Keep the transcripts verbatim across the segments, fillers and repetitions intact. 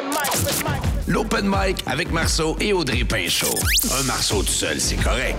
L'Open Mic avec Marceau et Audrey Pinchot. Un Marceau tout seul, c'est correct.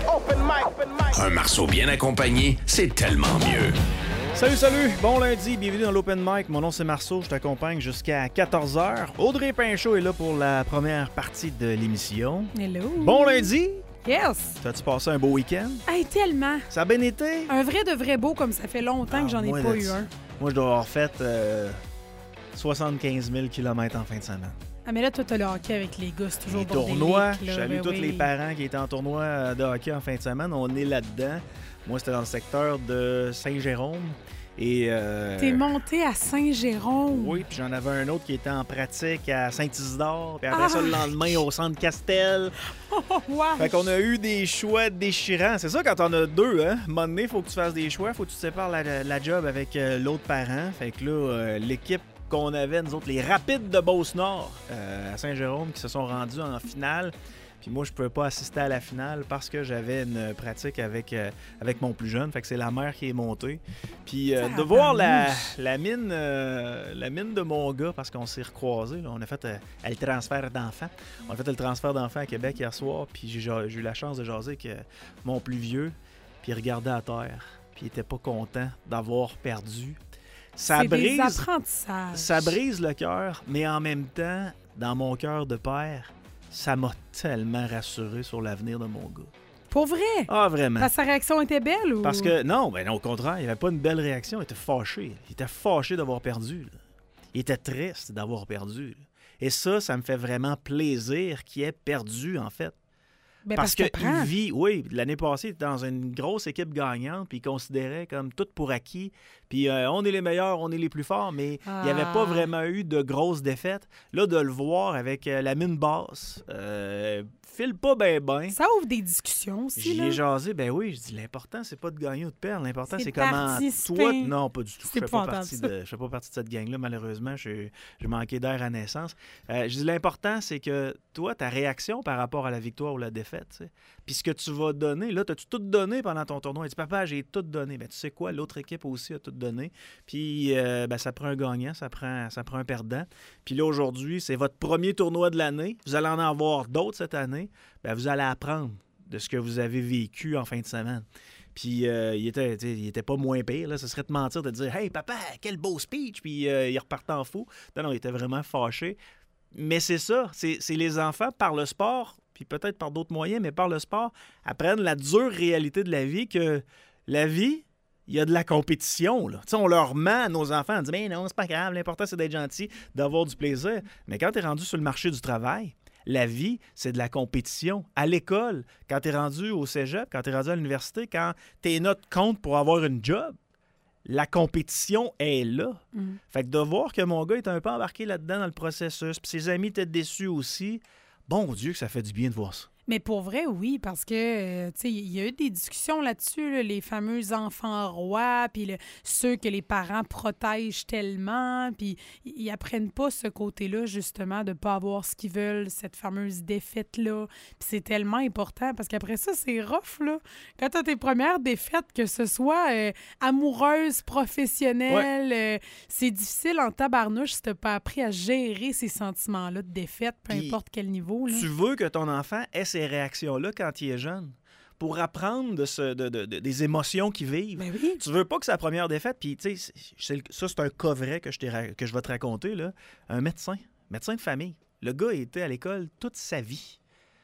Un Marceau bien accompagné, c'est tellement mieux. Salut, salut! Bon lundi, bienvenue dans l'Open Mic. Mon nom c'est Marceau, je t'accompagne jusqu'à quatorze heures. Audrey Pinchot est là pour la première partie de l'émission. Hello! Bon lundi! Yes! T'as-tu passé un beau week-end? Hey, tellement! Ça a bien été? Un vrai de vrai beau, comme ça fait longtemps Ah, que j'en ai moi, pas là, eu un. Moi, je dois avoir fait euh, soixante-quinze mille kilomètres en fin de semaine. Ah, mais là, toi, t'as le hockey avec les gars, c'est toujours Les bordélique, tournois, là, je salue ben tous oui. les parents qui étaient en tournoi de hockey en fin de semaine. On est là-dedans. Moi, c'était dans le secteur de Saint-Jérôme. Et euh, T'es monté à Saint-Jérôme. oui, puis j'en avais un autre qui était en pratique à Saint-Isidore. Puis après Ah! ça, le lendemain, au centre Castel. Oh, wow! Fait qu'on a eu des choix déchirants. C'est ça, quand on a deux, hein? À un moment donné, il faut que tu fasses des choix. Faut que tu te sépares la, la job avec euh, l'autre parent. Fait que là, euh, l'équipe qu'on avait, nous autres, les Rapides de Beauce-Nord euh, à Saint-Jérôme, qui se sont rendus en finale. Puis moi, je ne pouvais pas assister à la finale parce que j'avais une pratique avec, euh, avec mon plus jeune. Fait que c'est la mère qui est montée. Puis euh, de voir la, la, mine, euh, la mine de mon gars, parce qu'on s'est recroisés, là, on a fait euh, le transfert d'enfants. On a fait le transfert d'enfants à Québec hier soir. Puis j'ai, j'ai eu la chance de jaser avec mon plus vieux. Puis il regardait à terre. Puis il était pas content d'avoir perdu. Ça c'est brise, des apprentissages. ça brise le cœur, mais en même temps, dans mon cœur de père, ça m'a tellement rassuré sur l'avenir de mon gars. Pour vrai? Ah, vraiment. Parce que sa réaction était belle ou? Parce que, non, ben non, au contraire, il n'y avait pas une belle réaction. Il était fâché. Il était fâché d'avoir perdu. Là. Il était triste d'avoir perdu. Là. Et ça, ça me fait vraiment plaisir qu'il ait perdu, en fait. Ben, parce parce qu'il que vit, oui, l'année passée, il était dans une grosse équipe gagnante, puis il considérait comme tout pour acquis. Puis euh, on est les meilleurs, on est les plus forts, mais Ah. il n'y avait pas vraiment eu de grosses défaites. Là, de le voir avec euh, la mine basse, euh, file pas ben ben. ça ouvre des discussions aussi, J'y là. ai jasé, ben oui, je dis l'important, c'est pas de gagner ou de perdre. L'important, C'est c'est comment participer. toi. Non, pas du tout. C'est Je fais pas, épouvantable, partie ça. de, je fais pas partie de cette gang-là, malheureusement. J'ai j'ai manqué d'air à naissance. Euh, je dis l'important, c'est que toi, ta réaction par rapport à la victoire ou la défaite, tu sais. Puis ce que tu vas donner, là, t'as-tu tout donné pendant ton tournoi? Il dit, papa, j'ai tout donné. Ben, tu sais quoi, l'autre équipe aussi a tout donné. Puis euh, ben, ça prend un gagnant, ça prend, ça prend un perdant. Puis là, aujourd'hui, c'est votre premier tournoi de l'année. Vous allez en avoir d'autres cette année. Ben, vous allez apprendre de ce que vous avez vécu en fin de semaine. Puis euh, il, était, il était pas moins pire. Là. Ce serait de mentir de dire « Hey, papa, quel beau speech! » Puis euh, il repartait en fou. Non, non, il était vraiment fâché. Mais c'est ça, c'est, c'est les enfants, par le sport, puis peut-être par d'autres moyens, mais par le sport, apprennent la dure réalité de la vie, que la vie, il y a de la compétition. Là. On leur ment à nos enfants, on dit « Mais non, c'est pas grave, l'important c'est d'être gentil, d'avoir du plaisir. » Mais quand tu es rendu sur le marché du travail, la vie, c'est de la compétition. À l'école, quand tu es rendu au cégep, quand tu es rendu à l'université, quand tes notes comptent pour avoir une job, la compétition est là. Mm. Fait que de voir que mon gars est un peu embarqué là-dedans dans le processus, puis ses amis étaient déçus aussi, bon Dieu que ça fait du bien de voir ça. Mais pour vrai, oui, parce que, euh, tu sais, il y a eu des discussions là-dessus, là, les fameux enfants rois, puis le- ceux que les parents protègent tellement, puis ils apprennent pas ce côté-là, justement, de pas avoir ce qu'ils veulent, cette fameuse défaite-là. Puis c'est tellement important, parce qu'après ça, c'est rough, là. Quand t'as tes premières défaites, que ce soit euh, amoureuse, professionnelle, euh, c'est difficile en tabarnouche si t'as pas appris à gérer ces sentiments-là de défaite, peu Puis, importe quel niveau, là. Tu veux que ton enfant ait ces réactions-là quand il est jeune, pour apprendre de ce, de, de, de- des émotions qu'il vit. Ben oui. Tu veux pas que sa première défaite, puis tu sais, c'est- c'est le- ça c'est un cas vrai que je, t'ai ra- que je vais te raconter, là. Un médecin, médecin de famille. Le gars a été à l'école toute sa vie.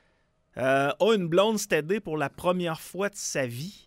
Euh, a une blonde stédée pour la première fois de sa vie.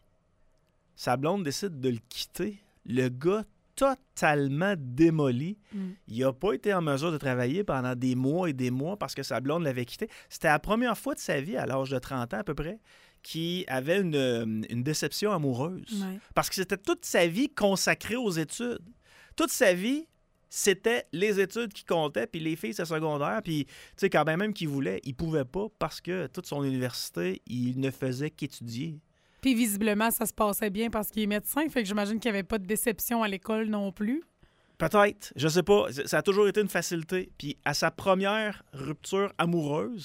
Sa blonde décide de le quitter. Le gars totalement démoli. Mm. Il n'a pas été en mesure de travailler pendant des mois et des mois parce que sa blonde l'avait quitté. C'était la première fois de sa vie, à l'âge de trente ans à peu près, qu'il avait une, une déception amoureuse. Ouais. Parce que c'était toute sa vie consacrée aux études. Toute sa vie, c'était les études qui comptaient, puis les filles, c'est secondaire. Puis, tu sais, quand même, même qu'il voulait, il pouvait pas parce que toute son université, il ne faisait qu'étudier. Puis visiblement, ça se passait bien parce qu'il est médecin, fait que j'imagine qu'il n'y avait pas de déception à l'école non plus. Peut-être, je sais pas. Ça a toujours été une facilité. Puis à sa première rupture amoureuse,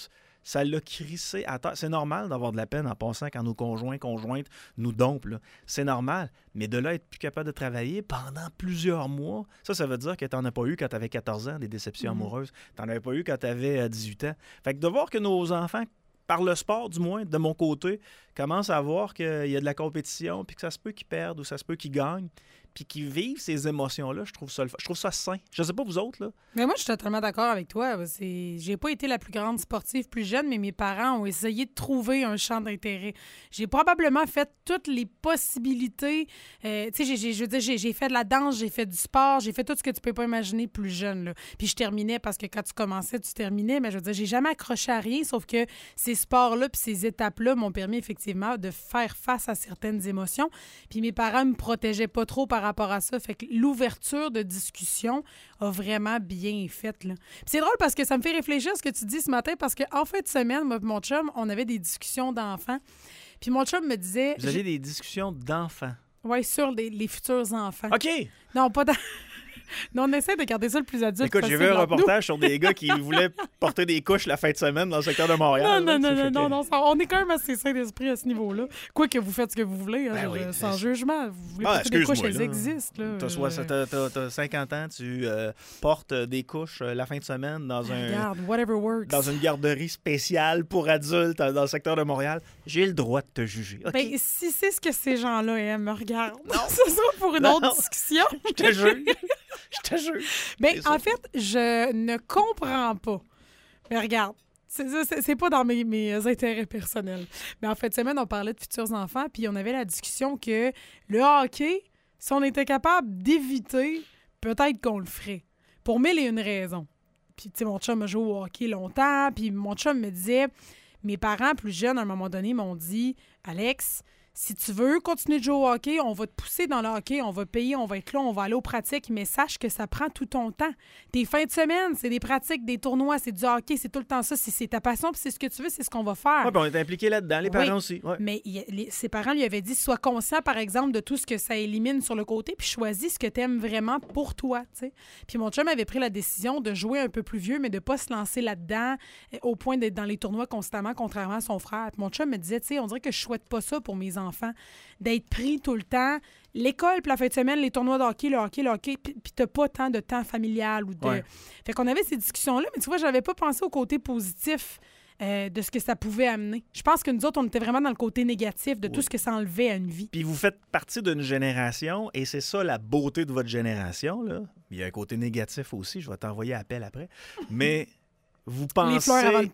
ça l'a crissé à terre. C'est normal d'avoir de la peine en passant quand nos conjoints, conjointes nous dompent. Là. C'est normal. Mais de là, être plus capable de travailler pendant plusieurs mois, ça, ça veut dire que tu n'en as pas eu quand tu avais quatorze ans, des déceptions mmh. amoureuses. Tu n'en avais pas eu quand tu avais dix-huit ans. Fait que de voir que nos enfants, par le sport, du moins, de mon côté, commencent à voir qu'il y a de la compétition, puis que ça se peut qu'ils perdent ou ça se peut qu'ils gagnent, puis qu'ils vivent ces émotions-là, je trouve ça je trouve ça sain. Je sais pas vous autres, là. Mais moi, je suis totalement d'accord avec toi. C'est... J'ai pas été la plus grande sportive plus jeune, mais mes parents ont essayé de trouver un champ d'intérêt. J'ai probablement fait toutes les possibilités. Euh, tu sais, j'ai, j'ai, je veux dire, j'ai, j'ai fait de la danse, j'ai fait du sport, j'ai fait tout ce que tu peux pas imaginer plus jeune, là. Puis je terminais parce que quand tu commençais, tu terminais, mais je veux dire, j'ai jamais accroché à rien, sauf que ces sports-là puis ces étapes-là m'ont permis effectivement de faire face à certaines émotions. Puis mes parents me protégeaient pas trop par rapport à ça. Fait que l'ouverture de discussion a vraiment bien fait, là. Puis c'est drôle parce que ça me fait réfléchir à ce que tu dis ce matin parce qu'en fin de semaine, moi et mon chum, on avait des discussions d'enfants. Puis mon chum me disait... Vous aviez des discussions d'enfants? Oui, sur les, les futurs enfants. OK! Non, pas dans... Non, on essaie de garder ça le plus adulte Écoute, possible. Écoute, j'ai vu un reportage sur des gars qui voulaient porter des couches la fin de semaine dans le secteur de Montréal. Non, non, là, non, non, non, on est quand même assez sain d'esprit à ce niveau-là. Quoi que vous faites ce que vous voulez, hein, ben oui, sans c'est... jugement. Vous voulez ah, porter des couches, là. elles existent. Là. T'as, soit, t'as, t'as, t'as cinquante ans, tu euh, portes des couches euh, la fin de semaine dans un Regarde, whatever works. Dans une garderie spéciale pour adultes dans le secteur de Montréal. J'ai le droit de te juger. Okay. Ben, si c'est ce que ces gens-là aiment, regarde. Non, ce sera pour une non. autre discussion. Je te jure. Je te jure. Ben, en fait, je ne comprends pas. Mais regarde, c'est, c'est, c'est pas dans mes, mes intérêts personnels. Mais en fin de semaine, on parlait de futurs enfants, puis on avait la discussion que le hockey, si on était capable d'éviter, peut-être qu'on le ferait. Pour mille et une raisons. Puis, tu sais, mon chum a joué au hockey longtemps, puis mon chum me disait, mes parents plus jeunes, à un moment donné, m'ont dit, Alex, si tu veux continuer de jouer au hockey, on va te pousser dans le hockey, on va payer, on va être là, on va aller aux pratiques, mais sache que ça prend tout ton temps. Tes fins de semaine, c'est des pratiques, des tournois, c'est du hockey, c'est tout le temps ça. Si c'est ta passion, puis c'est ce que tu veux, c'est ce qu'on va faire. Oui, puis on est impliqués là-dedans, les parents oui, aussi. Ouais. Mais il, les, ses parents lui avaient dit, sois conscient, par exemple, de tout ce que ça élimine sur le côté, puis choisis ce que tu aimes vraiment pour toi, tu sais. Puis mon chum avait pris la décision de jouer un peu plus vieux, mais de ne pas se lancer là-dedans au point d'être dans les tournois constamment, contrairement à son frère. Puis mon chum me disait, tu sais, on dirait que je souhaite pas ça pour mes enfants, d'être pris tout le temps. L'école, puis la fin de semaine, les tournois de hockey, le hockey, le hockey, puis t'as pas tant de temps familial. Ou de... Ouais. Fait qu'on avait ces discussions-là, mais tu vois, j'avais pas pensé au côté positif euh, de ce que ça pouvait amener. Je pense que nous autres, on était vraiment dans le côté négatif de oui. tout ce que ça enlevait à une vie. Puis vous faites partie d'une génération, et c'est ça la beauté de votre génération, là. Il y a un côté négatif aussi, je vais t'envoyer appel après, mais vous pensez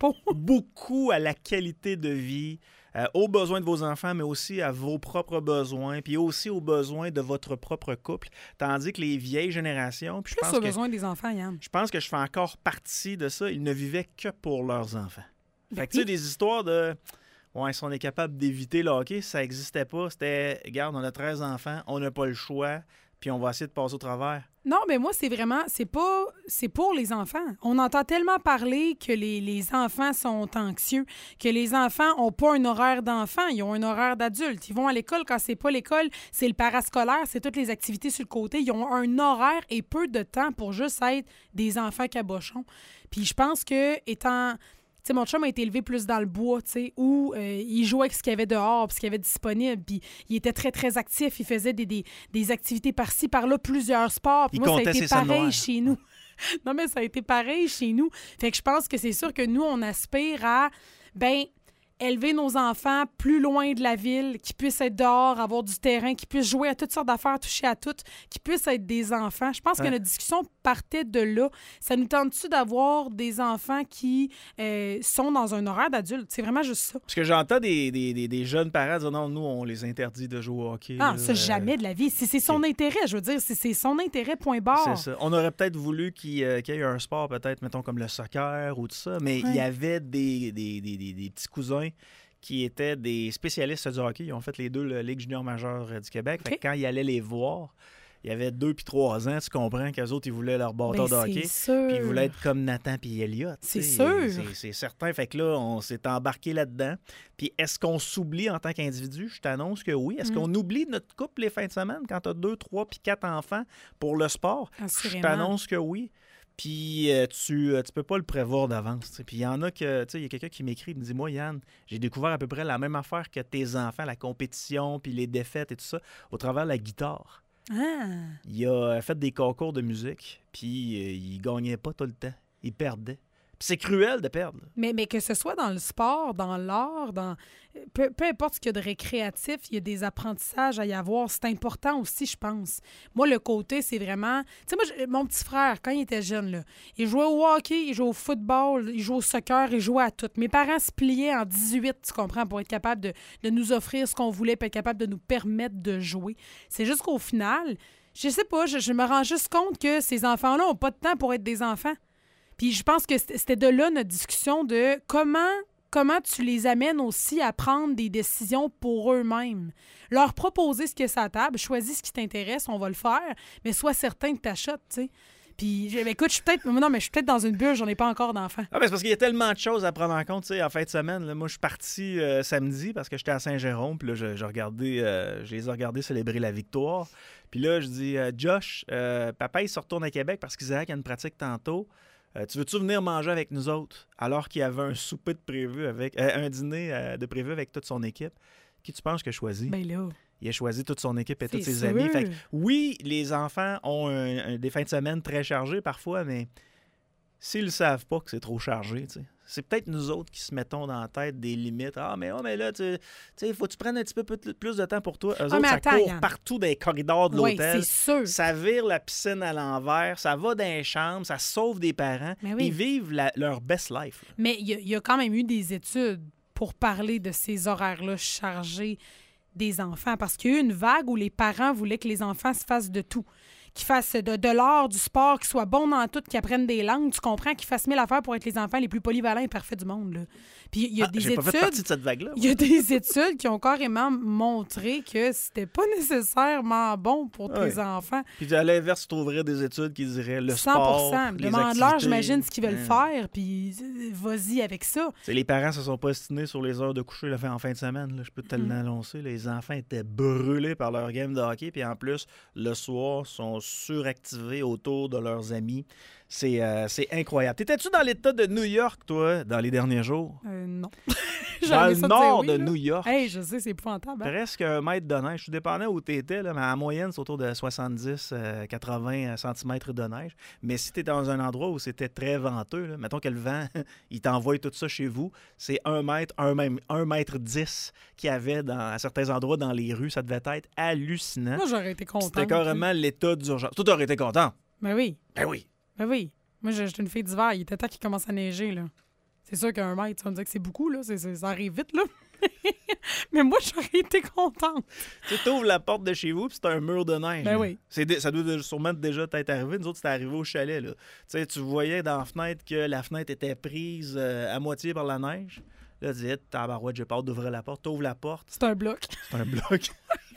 beaucoup à la qualité de vie, Euh, aux besoins de vos enfants, mais aussi à vos propres besoins, puis aussi aux besoins de votre propre couple. Tandis que les vieilles générations... Puis Plus je pense aux que, besoins des enfants, Yann. Je pense que je fais encore partie de ça. Ils ne vivaient que pour leurs enfants. Fait que tu sais, des histoires de... Ouais, si on est capable d'éviter le hockey, ça n'existait pas. C'était, regarde, on a treize enfants, on n'a pas le choix, puis on va essayer de passer au travers. Non, mais moi, c'est vraiment, c'est pas, c'est pour les enfants. On entend tellement parler que les, les enfants sont anxieux, que les enfants ont pas un horaire d'enfant, ils ont un horaire d'adulte. Ils vont à l'école, quand c'est pas l'école, c'est le parascolaire, c'est toutes les activités sur le côté. Ils ont un horaire et peu de temps pour juste être des enfants cabochons. Puis je pense que, étant... Tu sais, mon chum a été élevé plus dans le bois, tu sais, où euh, il jouait avec ce qu'il y avait dehors, puis ce qu'il y avait disponible, puis il était très, très actif. Il faisait des, des, des activités par-ci, par-là, plusieurs sports. Puis moi, ça a été pareil chez nous. Non, mais ça a été pareil chez nous. Fait que je pense que c'est sûr que nous, on aspire à, ben élever nos enfants plus loin de la ville, qui puissent être dehors, avoir du terrain, qui puissent jouer à toutes sortes d'affaires, toucher à toutes, qui puissent être des enfants. Je pense ouais. que notre discussion partait de là. Ça nous tente-tu d'avoir des enfants qui euh, sont dans un horaire d'adulte? C'est vraiment juste ça. Parce que j'entends des, des, des, des jeunes parents dire non, nous, on les interdit de jouer au hockey. Ah, là, ça, euh... jamais de la vie. C'est, c'est son okay. intérêt, je veux dire. C'est, c'est son intérêt, point barre. C'est ça. On aurait peut-être voulu qu'il, euh, qu'il y ait un sport, peut-être, mettons, comme le soccer ou tout ça, mais il ouais. y avait des, des, des, des, des petits cousins qui étaient des spécialistes du hockey. Ils ont fait les deux la Ligue junior majeure du Québec. Okay. Fait que quand ils allaient les voir, il y avait deux puis trois ans, tu comprends qu'eux autres, ils voulaient leur bâton ben, de hockey. Puis ils voulaient être comme Nathan puis Elliott. C'est sûr. C'est, c'est certain. Fait que là, on s'est embarqué là-dedans. Puis est-ce qu'on s'oublie en tant qu'individu? Je t'annonce que oui. Est-ce mm. qu'on oublie notre couple les fins de semaine quand tu as deux, trois puis quatre enfants pour le sport? Assurément. Je t'annonce que oui. Puis euh, tu, euh, tu peux pas le prévoir d'avance. t'sais. Puis il y en a que, tu sais, il y a quelqu'un qui m'écrit, il me dit, moi, Yann, j'ai découvert à peu près la même affaire que tes enfants, la compétition, puis les défaites et tout ça, au travers de la guitare. Ah. Il a fait des concours de musique, puis euh, il gagnait pas tout le temps. Il perdait. Puis c'est cruel de perdre. Mais, mais que ce soit dans le sport, dans l'art, dans peu, peu importe ce qu'il y a de récréatif, il y a des apprentissages à y avoir. C'est important aussi, je pense. Moi, le côté, c'est vraiment... Tu sais, moi, je- mon petit frère, quand il était jeune, là, il jouait au hockey, il jouait au football, il jouait au soccer, il jouait à tout. Mes parents se pliaient en dix-huit, tu comprends, pour être capable de, de nous offrir ce qu'on voulait, pour être capable de nous permettre de jouer. C'est juste qu'au final, je sais pas, je, je me rends juste compte que ces enfants-là n'ont pas de temps pour être des enfants. Puis je pense que c'était c'était de là notre discussion de comment, comment tu les amènes aussi à prendre des décisions pour eux-mêmes. Leur proposer ce qu'il y a sur la table, choisis ce qui t'intéresse, on va le faire, mais sois certain que tu achètes, tu sais. Puis, j'ai- écoute, je suis peut-être non, mais je suis peut-être dans une bulle, j'en ai pas encore d'enfants. Ah ben c'est parce qu'il y a tellement de choses à prendre en compte, tu sais, en fin de semaine. Là, moi, je suis parti euh, samedi parce que j'étais à Saint-Jérôme, puis là, je, je regardais, euh, je les ai regardés célébrer la victoire. Puis là, je dis, euh, Josh, euh, papa, il se retourne à Québec parce qu'Isaac a une pratique tantôt. Euh, tu veux-tu venir manger avec nous autres? Alors qu'il y avait un souper de prévu avec, euh, un dîner euh, de prévu avec toute son équipe. Qui tu penses qu'il a choisi? Ben là, Il a choisi toute son équipe et C'est tous ses sûr. amis. Fait que, oui, les enfants ont un- un- des fins de semaine très chargées parfois, mais s'ils ne savent pas que c'est trop chargé, tu sais, c'est peut-être nous autres qui se mettons dans la tête des limites. Ah, mais, oh, mais là, tu sais, faut que tu prennes un petit peu plus plus de temps pour toi. Eux Ah, autres, mais ça attends, court Yann. partout dans les corridors de oui, l'hôtel. c'est sûr. Ça vire la piscine à l'envers, ça va dans les chambres, ça sauve des parents. Mais oui. Ils vivent la- leur best life. là. Mais il y, a- il y a quand même eu des études pour parler de ces horaires-là chargés des enfants. Parce qu'il y a eu une vague où les parents voulaient que les enfants se fassent de tout. Qu'ils fassent de, de l'art, du sport, qu'ils soient bons dans tout, qu'ils apprennent des langues. Tu comprends? Qu'ils fassent mille affaires pour être les enfants les plus polyvalents et parfaits du monde. Là. Puis il y a Ah, des j'ai pas fait études... partie de cette vague-là. Il y a des études qui ont carrément montré que c'était pas nécessairement bon pour tes Ouais. enfants. Puis à l'inverse, tu trouverais des études qui diraient le cent sport, les Demande-leur, activités. j'imagine, ce qu'ils veulent Hein. faire, puis euh, vas-y avec ça. T'sais, les parents se sont pas estimés sur les heures de coucher la fin, en fin de semaine. Là. Je peux te Mm. l'annoncer. Les enfants étaient brûlés par leur game de hockey. Puis en plus, le soir, sont suractivés autour de leurs amis. C'est euh, c'est incroyable. T'étais-tu dans l'État de New York, toi, dans les derniers jours? Euh, non. Dans J'aurais le aimé ça te nord dire oui, de là. New York. Hey, je sais, c'est épouvantable. hein. Presque un mètre de neige. Je suis dépendant où tu étais, là, mais en moyenne, c'est autour de soixante-dix à quatre-vingts centimètres de neige. Mais si tu es dans un endroit où c'était très venteux, là, mettons que le vent, il t'envoie tout ça chez vous, c'est un mètre, un, même, un mètre dix qu'il y avait dans, à certains endroits dans les rues. Ça devait être hallucinant. Moi, j'aurais été contente. C'était carrément l'état d'urgence. Toi, t'aurais été content. Ben oui, Ben oui. ben oui. Moi, je- j'étais une fille d'hiver. Il était temps qu'il commence à neiger, là. C'est sûr qu'un mètre, tu vas me dire que c'est beaucoup, là. C'est- c'est- ça arrive vite, là. Mais moi, j'aurais été contente. Tu ouvres la porte de chez vous, puis c'est un mur de neige. Ben là. oui. C'est dé- ça doit de- sûrement déjà t'être arrivé. Nous autres, c'était arrivé au chalet. Là. Tu sais, tu voyais dans la fenêtre que la fenêtre était prise euh, à moitié par la neige. Là, tu disais, tabarouette, j'ai peur d'ouvrir la porte. T'ouvres la porte, C'est un bloc. c'est un bloc.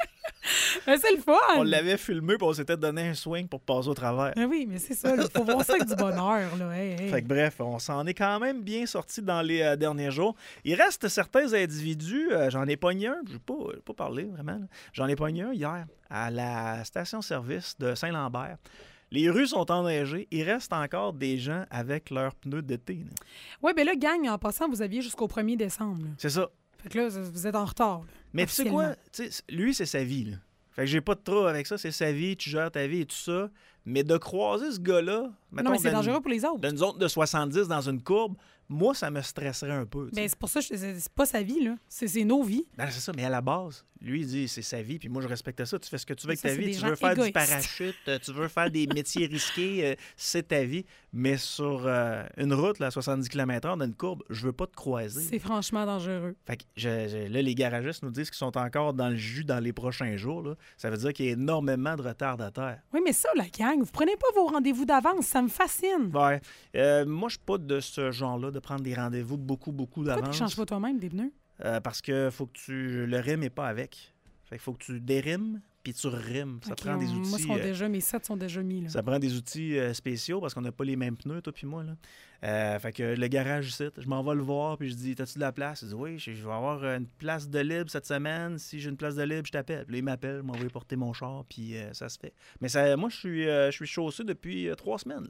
Ben, c'est le fun. On l'avait filmé, puis on s'était donné un swing pour passer au travers. Ben oui, mais c'est ça. Il faut voir ça avec du bonheur, là. Hey, hey. Fait que bref, on s'en est quand même bien sorti dans les euh, derniers jours. Il reste certains individus, euh, j'en ai pogné un, je n'ai pas, j'ai pas parlé vraiment, là. J'en ai pogné un hier à la station-service de Saint-Lambert. Les rues sont enneigées, il reste encore des gens avec leurs pneus d'été. là. Oui, ben là, gang, en passant, vous aviez jusqu'au premier décembre. là. C'est ça. Fait que là, vous êtes en retard. là, Mais tu sais quoi? officiellement. Tu sais, lui, c'est sa vie. Là. Fait que j'ai pas de trouble avec ça, c'est sa vie, tu gères ta vie et tout ça. Mais de croiser ce gars-là, mettons, Non, mais c'est dans une- dangereux pour les autres. dans une zone de soixante-dix dans une courbe, moi, ça me stresserait un peu. tu sais. Ben, c'est pour ça que je- c'est c'est pas sa vie, là. C'est c'est nos vies. Ben, c'est ça, mais à la base, lui, il dit c'est sa vie, puis moi, je respecte ça. Tu fais ce que tu veux avec Ça, ta c'est vie. des Tu gens veux faire égoïstes. du parachute, euh, tu veux faire des métiers risqués, euh, c'est ta vie. Mais sur euh, une route, là, à soixante-dix kilomètres heure, dans une courbe, je veux pas te croiser. C'est franchement dangereux. Fait que je- je- là, les garagistes nous disent qu'ils sont encore dans le jus dans les prochains jours. Là. Ça veut dire qu'il y a énormément de retardataires. Oui, mais ça, la gang, vous prenez pas vos rendez-vous d'avance. Ça me fascine. Ouais. Euh, moi, je suis pas de ce genre-là, de prendre des rendez-vous beaucoup, beaucoup Pourquoi tu d'avance. changes pas toi-même des pneus? Euh, parce que faut que tu. Le rime est pas avec. Fait qu'il faut que tu dérimes, puis tu rimes. Ça Ok, prend des on- outils. Moi, sont euh, déjà, mes sets sont déjà mis. Là. Ça prend des outils euh, spéciaux parce qu'on n'a pas les mêmes pneus, toi puis moi. Là. Euh, fait que le garage ici, je m'en vais le voir, puis je dis t'as-tu de la place? Il dit oui, je je vais avoir une place de libre cette semaine. Si j'ai une place de libre, je t'appelle. Puis là, il m'appelle, m'envoie porter mon char, puis euh, ça se fait. Mais ça, moi, je suis, euh, je suis chaussé depuis euh, trois semaines. Là.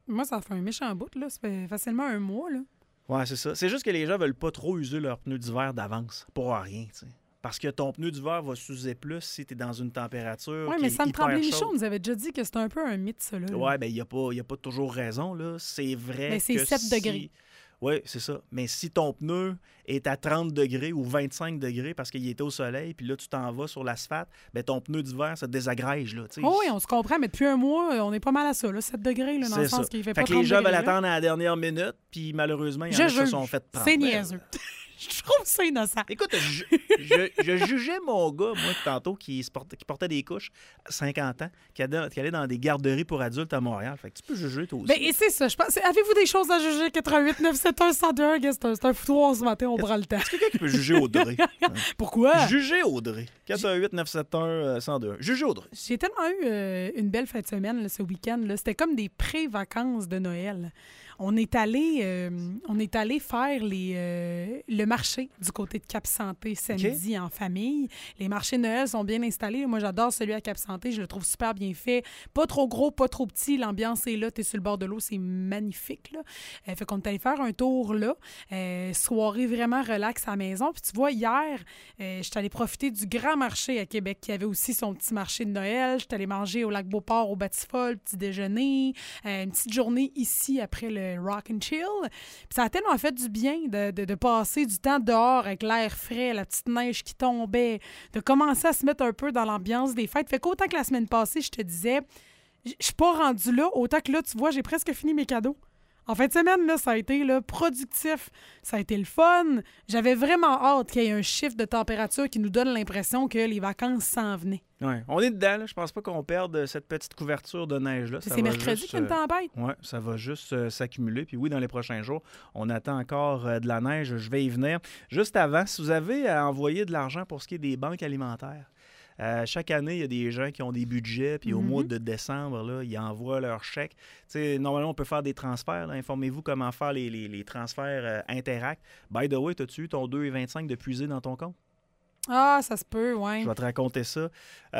Moi, ça fait un méchant bout, là. Ça fait facilement un mois, là. Ouais, c'est ça. C'est juste que les gens veulent pas trop user leurs pneus d'hiver d'avance pour rien, tu sais. Parce que ton pneu d'hiver va s'user plus si tu es dans une température. Oui, mais Sam Tremblay-Michon nous avait déjà dit que c'était un peu un mythe, ça. Oui, bien, il n'y a, a pas toujours raison. Là. C'est vrai. Mais c'est que sept si... degrés. Oui, c'est ça. Mais si ton pneu est à trente degrés ou vingt-cinq degrés parce qu'il était au soleil, puis là, tu t'en vas sur l'asphalte, bien, ton pneu d'hiver, ça te désagrège. Là, oh, oui, on se comprend, mais depuis un mois, on est pas mal à ça, là, sept degrés, là, dans c'est le sens qu'il fait, fait pas que les gens veulent là. attendre à la dernière minute, puis malheureusement, il y en a qui se sont fait prendre. C'est niaiseux. Je trouve ça innocent. Écoute, je, je, je jugeais mon gars, moi, tantôt, qui, se portait, qui portait des couches, cinquante ans, qui allait, qui allait dans des garderies pour adultes à Montréal. Fait que tu peux juger, toi aussi. Ben, et c'est ça. Je pense. Avez-vous des choses à juger? quatre-vingt-huit neuf sept un un zéro deux. C'est un, c'est un foutoir ce matin, on prend le temps. Est-ce quelqu'un qui peut juger Audrey? Pourquoi? Juger Audrey. quatre un huit neuf sept un un zéro deux. Juger Audrey. J'ai tellement eu euh, une belle fin de semaine là, ce week-end. Là. C'était comme des pré-vacances de Noël. On est allé, euh, on est allé faire les, euh, le marché du côté de Cap-Santé samedi okay. en famille. Les marchés de Noël sont bien installés. Moi, j'adore celui à Cap-Santé. Je le trouve super bien fait. Pas trop gros, pas trop petit. L'ambiance est là. T'es sur le bord de l'eau. C'est magnifique. Là. Euh, fait qu'on est allé faire un tour là. Euh, soirée vraiment relax à la maison. Puis tu vois, hier, euh, je suis allée profiter du grand marché à Québec qui avait aussi son petit marché de Noël. Je suis allée manger au Lac-Beauport, au Batifol, petit déjeuner. Euh, une petite journée ici après le rock and chill. Puis ça a tellement fait du bien de, de, de passer du temps dehors avec l'air frais, la petite neige qui tombait, de commencer à se mettre un peu dans l'ambiance des fêtes. Fait qu'autant que la semaine passée, je te disais, je suis pas rendue là, autant que là, tu vois, j'ai presque fini mes cadeaux. En fin de semaine, là, ça a été là, productif, ça a été le fun. J'avais vraiment hâte qu'il y ait un chiffre de température qui nous donne l'impression que les vacances s'en venaient. Oui, on est dedans. Là. Je pense pas qu'on perde cette petite couverture de neige-là. C'est mercredi qu'il y a une tempête. Euh, oui, ça va juste euh, s'accumuler. Puis oui, dans les prochains jours, on attend encore euh, de la neige. Je vais y venir. Juste avant, si vous avez à envoyer de l'argent pour ce qui est des banques alimentaires, Euh, chaque année, il y a des gens qui ont des budgets, puis mm-hmm. au mois de décembre, là, ils envoient leurs chèques. T'sais, normalement, on peut faire des transferts. Là. Informez-vous comment faire les, les, les transferts euh, Interact. By the way, as-tu eu ton deux virgule vingt-cinq de puiser dans ton compte? Ah, ça se peut, oui. Je vais te raconter ça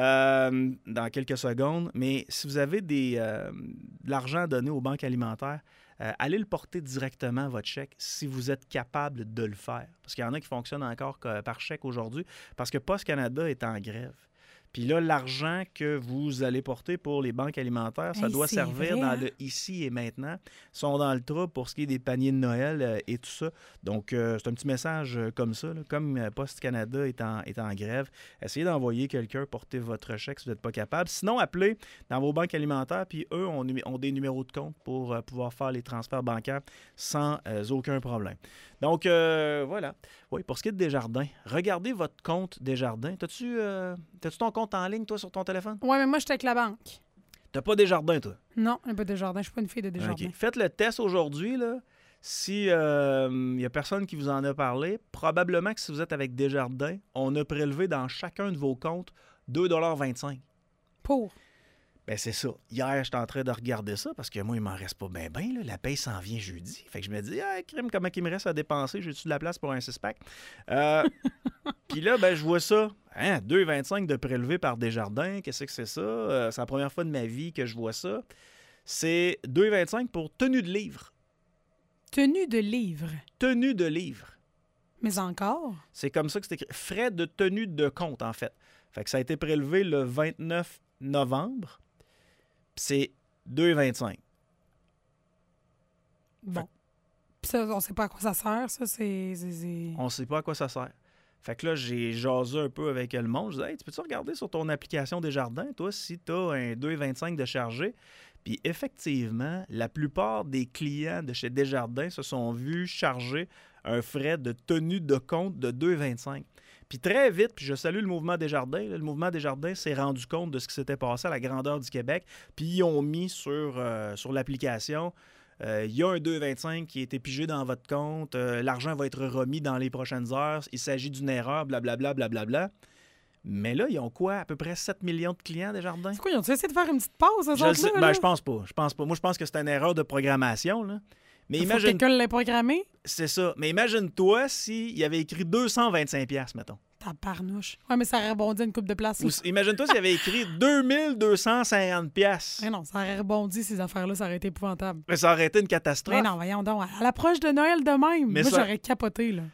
euh, dans quelques secondes. Mais si vous avez des, euh, de l'argent à donner aux banques alimentaires, euh, allez le porter directement, votre chèque, si vous êtes capable de le faire. Parce qu'il y en a qui fonctionnent encore par chèque aujourd'hui, parce que Post Canada est en grève. Puis là, l'argent que vous allez porter pour les banques alimentaires, ça hey, doit servir vrai, dans hein? le ici et maintenant. Ils sont dans le trouble pour ce qui est des paniers de Noël euh, et tout ça. Donc, euh, c'est un petit message euh, comme ça. Là. Comme euh, Post Canada est en, est en grève, essayez d'envoyer quelqu'un porter votre chèque si vous n'êtes pas capable. Sinon, appelez dans vos banques alimentaires, puis eux ont, ont des numéros de compte pour euh, pouvoir faire les transferts bancaires sans euh, aucun problème. Donc, euh, voilà. Oui, pour ce qui est de Desjardins, regardez votre compte Desjardins. T'as-tu, euh, t'as-tu ton compte en ligne, toi, sur ton téléphone? Oui, mais moi, j'étais avec la banque. T'as pas Desjardins, toi? Non, j'ai pas Desjardins. Je suis pas une fille de Desjardins. Okay. Faites le test aujourd'hui, là. Si il euh, n'y a personne qui vous en a parlé, probablement que si vous êtes avec Desjardins, on a prélevé dans chacun de vos comptes deux virgule vingt-cinq. Pour? Ben c'est ça. Hier, j'étais en train de regarder ça parce que moi, il m'en reste pas bien, bien. La paye s'en vient jeudi. Fait que je me dis, ah, crime, comment il me reste à dépenser? J'ai-tu de la place pour un six-pack? Euh, Puis là, ben je vois ça. Hein, deux virgule vingt-cinq de prélevé par Desjardins. Qu'est-ce que c'est ça? Euh, c'est la première fois de ma vie que je vois ça. C'est deux virgule vingt-cinq pour tenue de livre. Tenue de livre? Tenue de livre. Mais encore? C'est comme ça que c'est écrit. Frais de tenue de compte, en fait. Fait que ça a été prélevé le vingt-neuf novembre. C'est deux virgule vingt-cinq. Bon. Puis ça, on ne sait pas à quoi ça sert, ça. C'est, c'est, c'est... On ne sait pas à quoi ça sert. Fait que là, j'ai jasé un peu avec le monde. Je disais, hey, tu peux-tu regarder sur ton application Desjardins, toi, si tu as un deux virgule vingt-cinq de chargé? Puis effectivement, la plupart des clients de chez Desjardins se sont vus charger un frais de tenue de compte de deux virgule vingt-cinq. Puis très vite, puis je salue le mouvement Desjardins, là, le mouvement Desjardins s'est rendu compte de ce qui s'était passé à la grandeur du Québec, puis ils ont mis sur, euh, sur l'application, euh, il y a un deux virgule vingt-cinq qui a été pigé dans votre compte, euh, l'argent va être remis dans les prochaines heures, il s'agit d'une erreur, blablabla, blablabla. Mais là, ils ont quoi? À peu près sept millions de clients, Desjardins? C'est quoi? Ils ont essayé de faire une petite pause, je, sais, ben, je pense pas. Je pense pas. Moi, je pense que c'est une erreur de programmation, là. Mais il imagine... faut que quelqu'un l'ait programmé? C'est ça. Mais imagine-toi s'il y avait écrit deux cent vingt-cinq dollars, mettons. Tabarnouche. Ouais, mais ça aurait rebondi une coupe de place. Ou, imagine-toi s'il avait écrit deux mille deux cent cinquante piastres. Mais non, ça aurait rebondi, ces affaires-là, ça aurait été épouvantable. Mais ça aurait été une catastrophe. Mais non, voyons donc. À l'approche de Noël de même, mais moi, ça... j'aurais capoté, là.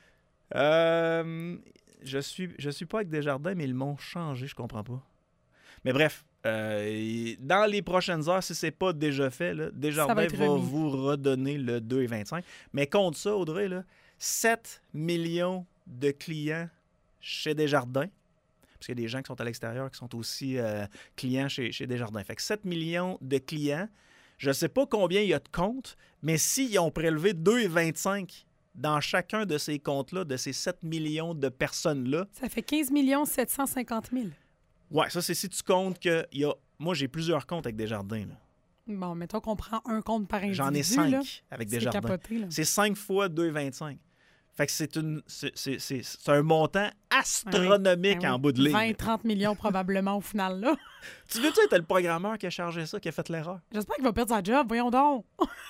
Euh, je suis je suis pas avec Desjardins, mais ils m'ont changé, je comprends pas. Mais bref, euh, dans les prochaines heures, si c'est pas déjà fait, là, Desjardins va, va vous redonner le deux virgule vingt-cinq. Mais compte ça, Audrey, là, sept millions de clients chez Desjardins. Parce qu'il y a des gens qui sont à l'extérieur qui sont aussi euh, clients chez, chez Desjardins. Fait que sept millions de clients. Je ne sais pas combien il y a de comptes, mais s'ils ont prélevé deux virgule vingt-cinq dans chacun de ces comptes-là, de ces sept millions de personnes-là... Ça fait quinze millions sept cent cinquante mille. Ouais, ça, c'est si tu comptes que... Il y a... Moi, j'ai plusieurs comptes avec Desjardins. Là. Bon, mettons qu'on prend un compte par individu. J'en ai cinq là. avec c'est Desjardins. Capoté, là. C'est cinq fois deux virgule vingt-cinq. Fait que c'est, une, c'est, c'est, c'est, c'est un montant astronomique oui. en bout de ligne. vingt à trente millions probablement au final, là. Tu veux-tu être le programmeur qui a chargé ça, qui a fait l'erreur? J'espère qu'il va perdre sa job, voyons donc.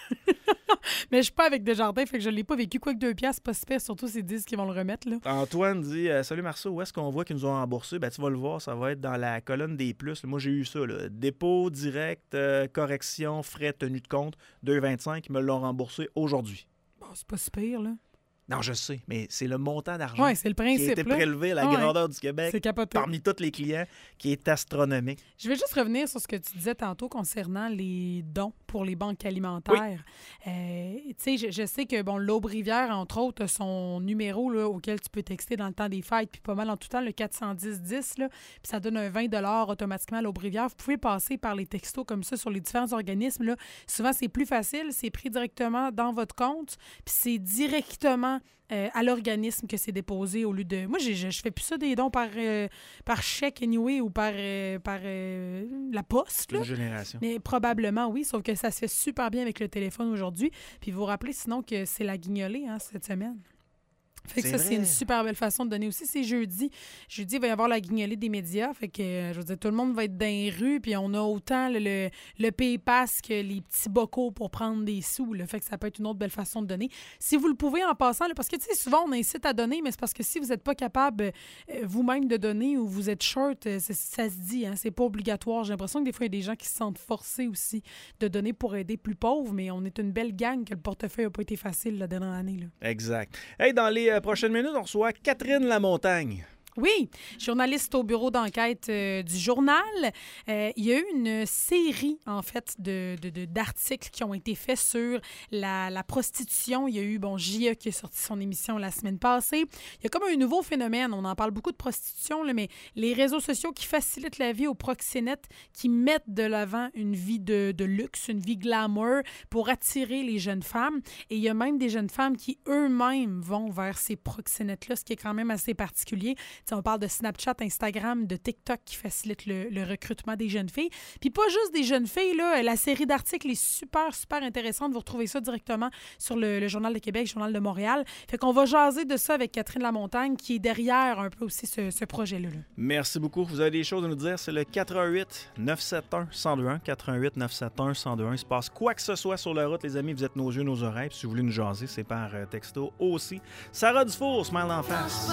Mais je suis pas avec Desjardins, fait que je l'ai pas vécu. Quoique deux piastres, c'est pas super, surtout s'ils disent qu'ils vont le remettre, là. Antoine dit euh, « Salut Marceau, où est-ce qu'on voit qu'ils nous ont remboursé? » Ben tu vas le voir, ça va être dans la colonne des plus. Moi, j'ai eu ça, là. Dépôt direct, euh, correction, frais, tenue de compte, deux virgule vingt-cinq, ils me l'ont remboursé aujourd'hui. Bon, c'est pas super, là. Non, je sais, mais c'est le montant d'argent ouais, c'est le principe, qui a été là. prélevé à la ouais. grandeur du Québec c'est capoté. Parmi tous les clients qui est astronomique. Je vais juste revenir sur ce que tu disais tantôt concernant les dons pour les banques alimentaires. Oui. Euh, tu sais, je, je sais que, bon, l'Aube-Rivière, entre autres, a son numéro là, auquel tu peux texter dans le temps des fêtes, puis pas mal en tout temps, le quatre cent dix dix, là, puis ça donne un vingt dollars automatiquement à l'Aube-Rivière. Vous pouvez passer par les textos comme ça sur les différents organismes. Là. Souvent, c'est plus facile, c'est pris directement dans votre compte, puis c'est directement... Euh, à l'organisme que c'est déposé au lieu de... Moi, j'ai, je, je fais plus ça des dons par, euh, par chèque anyway ou par, euh, par euh, la poste. Là. Une génération. Mais probablement, oui, sauf que ça se fait super bien avec le téléphone aujourd'hui. Puis vous vous rappelez sinon que c'est la guignolée hein, cette semaine. Fait que c'est ça, vrai. c'est une super belle façon de donner aussi. C'est jeudi. Jeudi, il va y avoir la guignolée des médias. Fait que, euh, je veux dire, tout le monde va être dans les rues. Puis on a autant le, le, le Paypass que les petits bocaux pour prendre des sous. Là. Fait que ça peut être une autre belle façon de donner. Si vous le pouvez en passant, là, parce que, tu sais, souvent, on incite à donner, mais c'est parce que si vous n'êtes pas capable euh, vous-même de donner ou vous êtes short, euh, ça se dit, hein, c'est pas obligatoire. J'ai l'impression que des fois, il y a des gens qui se sentent forcés aussi de donner pour aider plus pauvres, mais on est une belle gang que le portefeuille n'a pas été facile la dernière année. Là. Exact. Hey, dans les euh, prochaines minutes, on reçoit Catherine Lamontagne. Oui, journaliste au bureau d'enquête euh, du journal. Euh, il y a eu une série, en fait, de, de, de, d'articles qui ont été faits sur la, la prostitution. Il y a eu, bon, J E qui a sorti son émission la semaine passée. Il y a comme un nouveau phénomène. On en parle beaucoup de prostitution, là, mais les réseaux sociaux qui facilitent la vie aux proxénètes, qui mettent de l'avant une vie de, de luxe, une vie glamour pour attirer les jeunes femmes. Et il y a même des jeunes femmes qui eux-mêmes vont vers ces proxénètes-là, ce qui est quand même assez particulier. T'sais, on parle de Snapchat, Instagram, de TikTok qui facilite le, le recrutement des jeunes filles. Puis pas juste des jeunes filles, là, la série d'articles est super, super intéressante. Vous retrouvez ça directement sur le, le Journal de Québec, le Journal de Montréal. Fait qu'on va jaser de ça avec Catherine Lamontagne qui est derrière un peu aussi ce, ce projet-là. Là. Merci beaucoup. Vous avez des choses à nous dire. C'est le quatre un huit neuf sept un un zéro deux un. quatre un huit neuf sept un un zéro deux un. Il se passe quoi que ce soit sur la route, les amis. Vous êtes nos yeux, nos oreilles. Puis si vous voulez nous jaser, c'est par euh, texto aussi. Sarah Dufour, smile en face.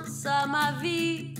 À ma vie.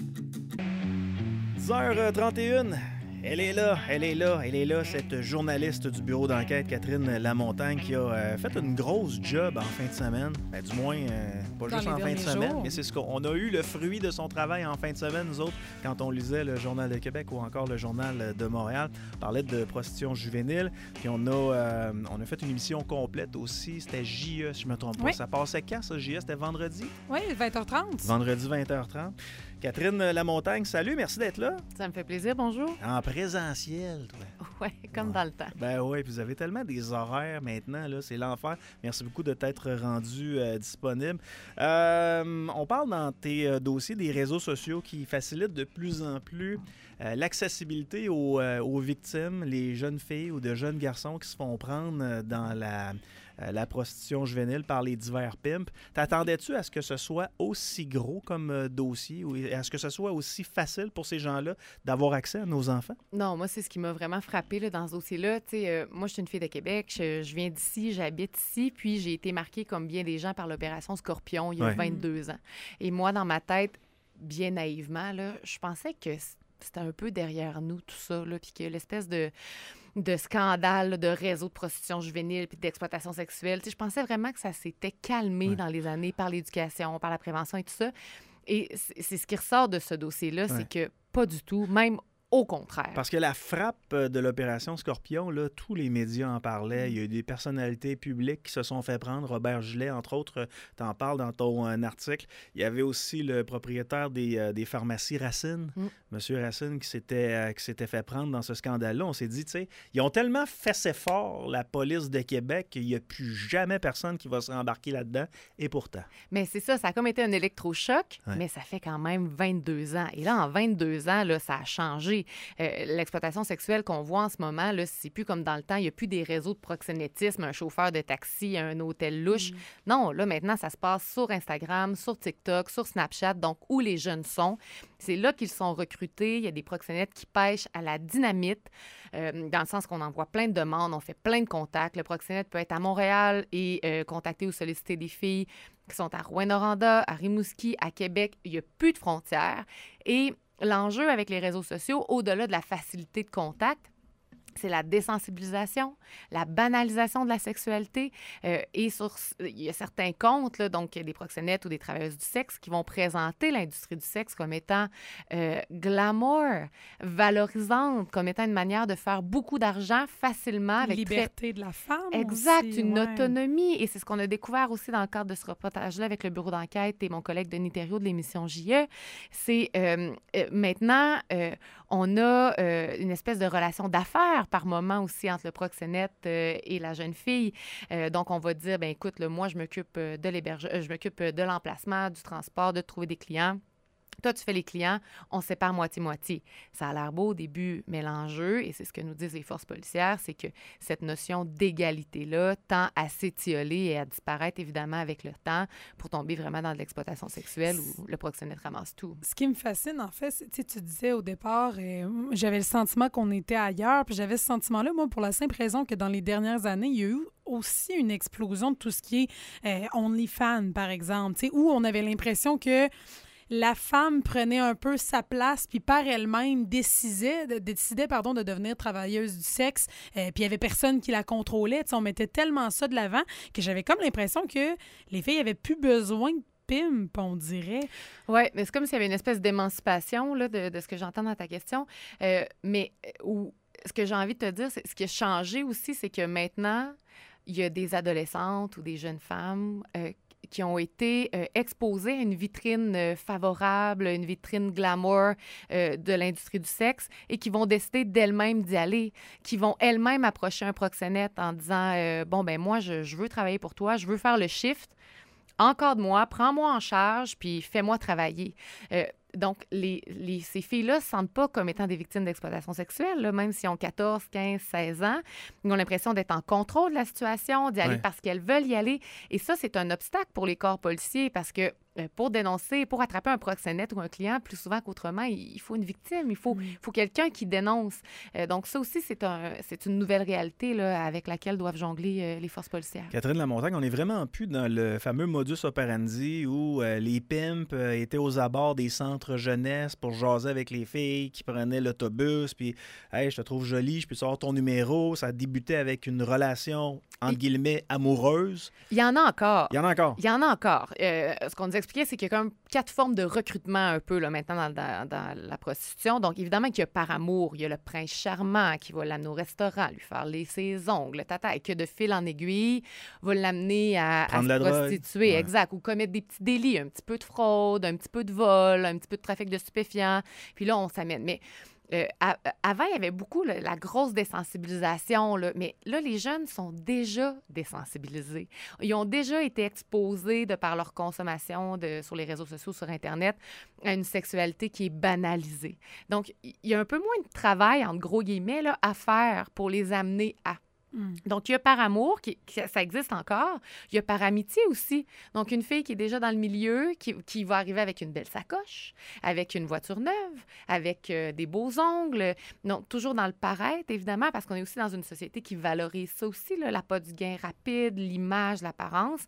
dix heures trente et une. Elle est là, elle est là, elle est là, cette journaliste du bureau d'enquête, Catherine Lamontagne, qui a euh, fait une grosse job en fin de semaine. Ben, du moins, euh, pas Dans juste en les fin de derniers semaine, jours. mais c'est ce qu'on a eu le fruit de son travail en fin de semaine, nous autres, quand on lisait le Journal de Québec ou encore le Journal de Montréal. On parlait de prostitution juvénile, puis on a, euh, on a fait une émission complète aussi. C'était J E, si je me trompe pas. Oui. Ça passait quand, ça, J E? C'était vendredi? Oui, vingt heures trente. Vendredi, vingt heures trente. Catherine Lamontagne, salut, merci d'être là. Ça me fait plaisir, bonjour. En présentiel, toi. Ouais, comme Ouais. dans le temps. Ben oui, puis vous avez tellement des horaires maintenant, là, c'est l'enfer. Merci beaucoup de t'être rendu euh, disponible. Euh, on parle dans tes euh, dossiers des réseaux sociaux qui facilitent de plus en plus euh, l'accessibilité aux, euh, aux victimes, les jeunes filles ou de jeunes garçons qui se font prendre euh, dans la... Euh, la prostitution juvénile par les divers pimps. T'attendais-tu à ce que ce soit aussi gros comme euh, dossier ou à ce que ce soit aussi facile pour ces gens-là d'avoir accès à nos enfants? Non, moi, c'est ce qui m'a vraiment frappée là, dans ce dossier-là. Tu sais, euh, moi, je suis une fille de Québec. Je, je viens d'ici, j'habite ici, puis j'ai été marquée comme bien des gens par l'opération Scorpion il y a Ouais. vingt-deux ans. Et moi, dans ma tête, bien naïvement, là, je pensais que c'était un peu derrière nous, tout ça, là, puis que l'espèce de, de scandale, là, de réseau de prostitution juvénile puis d'exploitation sexuelle, tu sais, je pensais vraiment que ça s'était calmé ouais. dans les années par l'éducation, par la prévention et tout ça. Et c'est, c'est ce qui ressort de ce dossier-là, ouais. c'est que pas du tout, même au contraire. Parce que la frappe de l'opération Scorpion, là, tous les médias en parlaient. Il y a eu des personnalités publiques qui se sont fait prendre. Robert Gillet, entre autres, t'en parles dans ton euh, article. Il y avait aussi le propriétaire des, euh, des pharmacies Racine, mm. M. Racine, qui s'était, euh, qui s'était fait prendre dans ce scandale-là. On s'est dit, tu sais, ils ont tellement fessé fort, la police de Québec, qu'il n'y a plus jamais personne qui va se rembarquer là-dedans. Et pourtant. Mais c'est ça, ça a comme été un électrochoc, ouais. mais ça fait quand même vingt-deux ans. Et là, en vingt-deux ans, là, ça a changé. Euh, l'exploitation sexuelle qu'on voit en ce moment, là, c'est plus comme dans le temps. Il n'y a plus des réseaux de proxénétisme, un chauffeur de taxi, un hôtel louche. Mm. Non, là, maintenant, ça se passe sur Instagram, sur TikTok, sur Snapchat, donc où les jeunes sont. C'est là qu'ils sont recrutés. Il y a des proxénètes qui pêchent à la dynamite, euh, dans le sens qu'on envoie plein de demandes, on fait plein de contacts. Le proxénète peut être à Montréal et euh, contacter ou solliciter des filles qui sont à Rouyn-Noranda, à Rimouski, à Québec. Il n'y a plus de frontières. Et l'enjeu avec les réseaux sociaux, au-delà de la facilité de contact, c'est la désensibilisation, la banalisation de la sexualité. Euh, et sur, il y a certains comptes, là, donc des proxénètes ou des travailleuses du sexe, qui vont présenter l'industrie du sexe comme étant euh, glamour, valorisante, comme étant une manière de faire beaucoup d'argent facilement. Avec liberté très... de la femme Exact, aussi, une ouais. autonomie. Et c'est ce qu'on a découvert aussi dans le cadre de ce reportage-là avec le bureau d'enquête et mon collègue Denis Thériault de l'émission J E. C'est euh, euh, maintenant, euh, on a euh, une espèce de relation d'affaires par moment aussi entre le proxénète euh, et la jeune fille. Euh, donc, on va dire, ben écoute, là, moi, je m'occupe de l'hébergement, je m'occupe de l'emplacement, du transport, de trouver des clients. Toi, tu fais les clients, on sépare moitié-moitié. Ça a l'air beau au début, mais l'enjeu, et c'est ce que nous disent les forces policières, c'est que cette notion d'égalité-là tend à s'étioler et à disparaître, évidemment, avec le temps pour tomber vraiment dans de l'exploitation sexuelle où le proxénète ramasse tout. Ce qui me fascine, en fait, c'est, tu disais au départ, euh, j'avais le sentiment qu'on était ailleurs, puis j'avais ce sentiment-là, moi, pour la simple raison que dans les dernières années, il y a eu aussi une explosion de tout ce qui est euh, OnlyFans, par exemple, où on avait l'impression que la femme prenait un peu sa place, puis par elle-même décidait, de, décidait pardon, de devenir travailleuse du sexe, euh, puis il n'y avait personne qui la contrôlait. T'sais, on mettait tellement ça de l'avant que j'avais comme l'impression que les filles n'avaient plus besoin de pimp, on dirait. Oui, mais c'est comme s'il y avait une espèce d'émancipation là, de, de ce que j'entends dans ta question. Euh, mais où, ce que j'ai envie de te dire, c'est ce qui a changé aussi, c'est que maintenant, il y a des adolescentes ou des jeunes femmes euh, qui ont été euh, exposées à une vitrine euh, favorable, une vitrine glamour euh, de l'industrie du sexe et qui vont décider d'elles-mêmes d'y aller, qui vont elles-mêmes approcher un proxénète en disant euh, « Bon, ben moi, je, je veux travailler pour toi, je veux faire le shift, encadre-moi, prends-moi en charge, puis fais-moi travailler. Euh, » Donc, les, les, ces filles-là ne se sentent pas comme étant des victimes d'exploitation sexuelle, là, même s'ils ont quatorze, quinze, seize ans. Ils ont l'impression d'être en contrôle de la situation, d'y aller ouais. parce qu'elles veulent y aller. Et ça, c'est un obstacle pour les corps policiers parce que pour dénoncer, pour attraper un proxénète ou un client, plus souvent qu'autrement, il faut une victime, il faut, mmh. faut quelqu'un qui dénonce. Euh, donc ça aussi, c'est, un, c'est une nouvelle réalité là, avec laquelle doivent jongler euh, les forces policières. Catherine Lamontagne, on n'est vraiment plus dans le fameux modus operandi où euh, les pimps euh, étaient aux abords des centres jeunesse pour jaser avec les filles qui prenaient l'autobus, puis « Hey, je te trouve jolie, je peux savoir ton numéro ». Ça débutait avec une relation, entre Et... guillemets, amoureuse. Il y en a encore. Il y en a encore. Il y en a encore. Euh, ce qu'on nous expliquait, c'est qu'il y a comme quatre formes de recrutement un peu là, maintenant dans, dans, dans la prostitution. Donc, évidemment qu'il y a par amour, il y a le prince charmant qui va l'amener au restaurant, lui faire les ses ongles, tata, et que de fil en aiguille, va l'amener à, à se prostituer, ouais. exact, ou commettre des petits délits, un petit peu de fraude, un petit peu de vol, un petit peu de trafic de stupéfiants. Puis là, on s'amène. Mais Euh, à, avant, il y avait beaucoup là, la grosse désensibilisation, là, mais là, les jeunes sont déjà désensibilisés. Ils ont déjà été exposés de par leur consommation de, sur les réseaux sociaux, sur Internet, à une sexualité qui est banalisée. Donc, il y a un peu moins de travail, entre gros guillemets, là, à faire pour les amener à. Mm. Donc, il y a par amour, qui, qui, ça existe encore. Il y a par amitié aussi. Donc, une fille qui est déjà dans le milieu, qui, qui va arriver avec une belle sacoche, avec une voiture neuve, avec euh, des beaux ongles. Donc, toujours dans le paraître, évidemment, parce qu'on est aussi dans une société qui valorise ça aussi, là, l'appât du gain rapide, l'image, l'apparence,